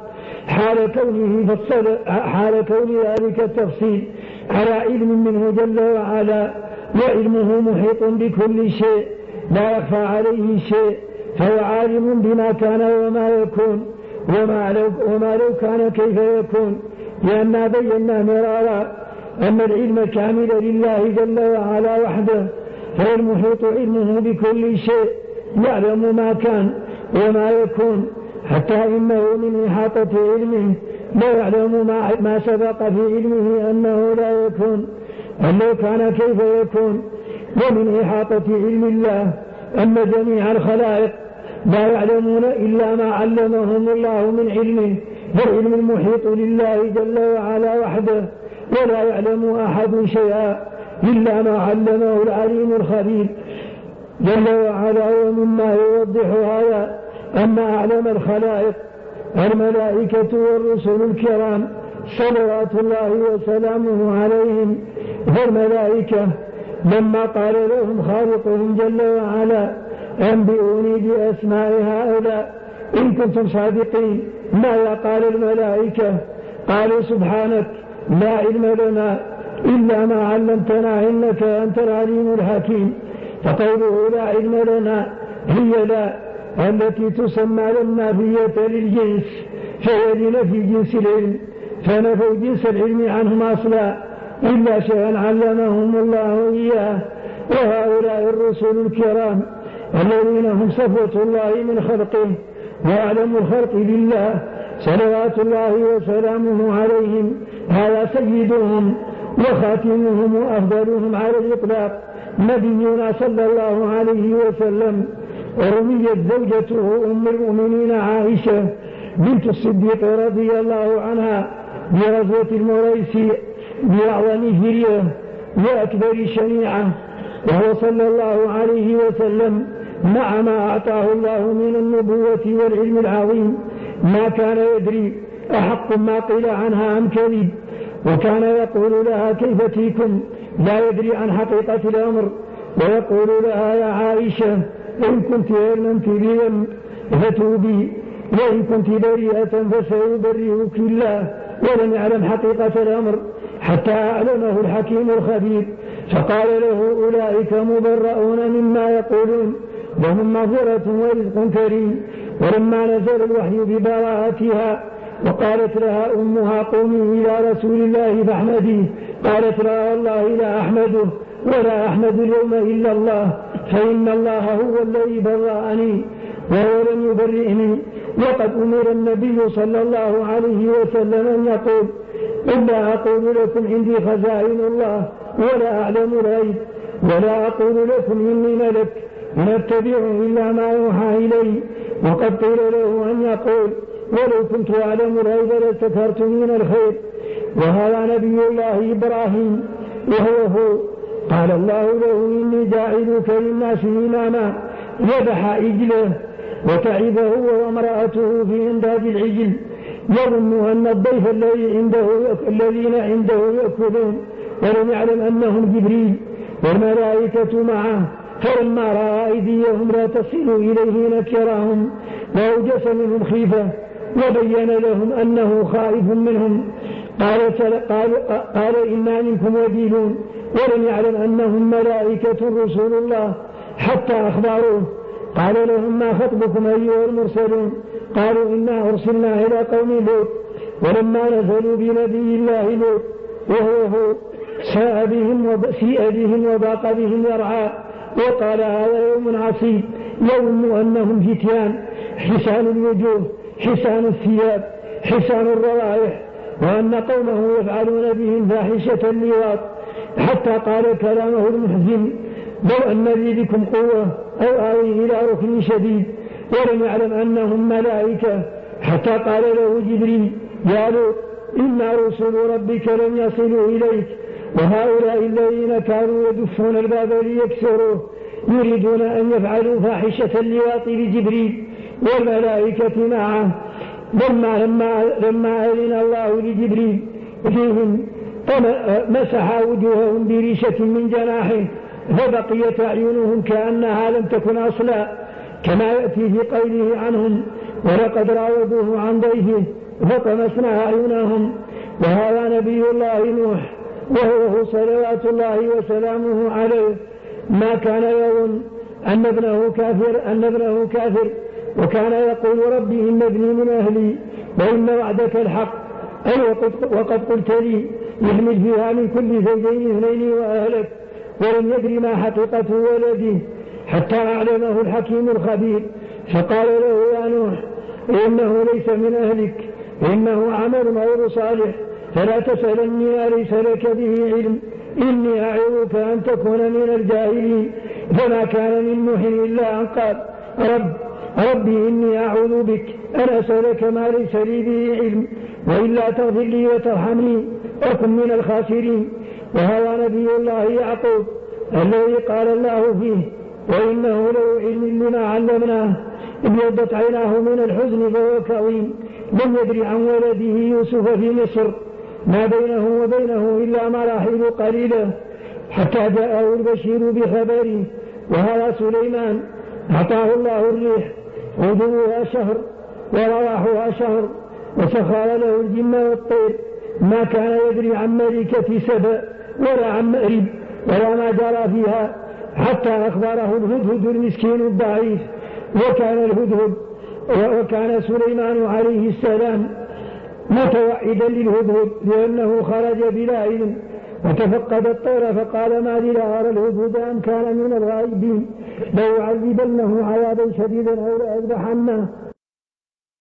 حال كون ذلك التفصيل على علم منه جل وعلا، وعلمه محيط بكل شيء لا يخفى عليه شيء، فهو عالم بما كان وما يكون وما لو كان كيف يكون. لأننا بينا مرارا أن العلم كامل لله جل وعلا وحده، فهو المحيط علمه بكل شيء يعلم ما كان وما يكون، حتى إنه من إحاطة علمه لا يعلم ما سبق في علمه أنه لا يكون، أن لو كان كيف يكون. ومن إحاطة علم الله أن جميع الخلائق لا يعلمون إلا ما علمهم الله من علمه، فالعلم المحيط لله جل وعلا وحده، ولا يعلم أحد شيئا إلا ما علمه العليم الخبير جل وعلا. ومما يوضح هذا أن أعلم الخلائق الملائكة والرسل الكرام صلوات الله وسلامه عليهم. فالملائكة لما قال لهم خالقهم جل وعلا: أنبئوني بأسماء هؤلاء إن كنتم صادقين، ماذا قال الملائكة؟ قالوا: سبحانك لا علم لنا إلا ما علمتنا إنك أنت العليم الحكيم. فقوله لا علم لنا هي لا التي تسمى النافية للجنس، فهي لنفي جنس العلم، فنفوا جنس العلم عنهم أصلا إلا شيئا علمهم الله إياه. وهؤلاء الرسل الكرام الذين هم صفوة الله من خلقه وأعلم الخلق بالله صلوات الله وسلامه عليهم، هذا سيدهم وخاتمهم وأفضلهم على الإطلاق نبينا صلى الله عليه وسلم. ورميت زوجته أم المؤمنين عائشة بنت الصديق رضي الله عنها بغزوة المريسي بأعظم فرية وأكبر شنيعة، وهو صلى الله عليه وسلم مع ما أعطاه الله من النبوة والعلم العظيم ما كان يدري أحق ما قيل عنها أم كذب، وكان يقول لها: كيف فيكم لا يدري عن حقيقة الأمر، ويقول لها: يا عائشة إن كنت علمت بذنب فتوبي، وإن كنت بريئة فسيبرئك الله. ولم يعلم حقيقة الأمر حتى أعلمه الحكيم الخبير فقال له أولئك مبرؤون مما يقولون لهم مغفرة ورزق كريم. ولما نزل الوحي ببراءتها وقالت لها أمها قومي إلى رسول الله فاحمديه، قالت لا والله لا أحمده ولا أحمد اليوم إلا الله، فإن الله هو الذي برأني وهو لم يبرئني. وقد أمر النبي صلى الله عليه وسلم أن يقول إلا أقول لكم عندي خزائن الله ولا أعلم الغيب ولا أقول لكم إني ملك إن أتبع إلا ما يوحى إلي. وقد قيل له أن يقول ولو كنت أعلم الغيب لاستكثرت من الخير. وهذا نبي الله إبراهيم وهو قال الله له إني جاعلك للناس إماما، ذبح عجله وتعب هو وامرأته في إمداد العجل، يظن أن الضيف الذين عنده يأكلون، ولم يعلم أنهم جبريل والملائكة معه. فلما رأى أيديهم لا تصل إليه نكرهم وأوجس منهم خيفة وبين لهم أنه خائف منهم. قال إنا منكم وجيلون، ولم يعلم أنهم ملائكة رسول الله حتى أخبروه. قال لهم ما خطبكم أيها المرسلون؟ قالوا إنا أرسلنا إلى قوم لوط. ولما نزلوا بنبي الله لوط وهو سيء بهم وضاق بهم يرعى، وقال هذا يوم عصيب يظن أنهم فتيان حسان الوجوه حسان الثياب حسان الروائح، وأن قومه يفعلون بهم فاحشة اللواط، حتى قال كلامه المحزن لو أن لي بكم قوة أو آوي إلى ركن شديد. ولم يعلم أنهم ملائكة حتى قال له جبريل يا لوط إنا رسل ربك لم يصلوا إليك، وهؤلاء الذين كانوا يدفون الباب ليكسروه يريدون أن يفعلوا فاحشة اللواط بجبريل والملائكة معه. لما أذن الله لجبريل فيهم مسح وجوههم بريشة من جناحه فبقيت أعينهم كأنها لم تكن أصلا، كما يأتي في قوله عنهم ولقد راودوه عن ضيفه فطمسنا أعينهم. وهذا نبي الله نوح وهو صلوات الله وسلامه عليه ما كان يظن أن ابنه كافر وكان يقول ربي إن ابني من أهلي وإن وعدك الحق أي وقد قلت لي يحمل فيها من كل زوجين اثنين وأهلك، ولم يدري ما حقيقة ولده حتى أعلمه الحكيم الخبير. فقال له يا نوح إنه ليس من أهلك إنه عمل غير صالح فلا تسألني ما ليس لك به علم إني أعظك أن تكون من الجاهلين. فما كان من نوح إلا أن قال ربي إني أعوذ بك أن أسألك ما ليس لي به علم وإلا تغفر لي وترحمني أكن من الخاسرين. وهذا نبي الله يعقوب الذي قال الله فيه وإنه له علم لما علمناه ابيضت عيناه من الحزن فهو كظيم، لم يدري عن ولده يوسف في مصر ما بينه وبينه إلا مراحل قليلة حتى جاءه البشير بخبره. وهذا سليمان أعطاه الله الريح غدوها شهر ورواحها شهر وسخر له الجن والطير، ما كان يدري عن ملكة سبأ ولا عن مأرب ولا ما جرى فيها حتى أخبره الهدهد المسكين الضعيف. وكان سليمان عليه السلام متوعدا للهدهد لأنه خرج بلا علم وتفقد الطير فقال ما لي لا أرى الهدهد أم كان من الغائبين ليعذبنه عذابا شديدا أو لأذبحنه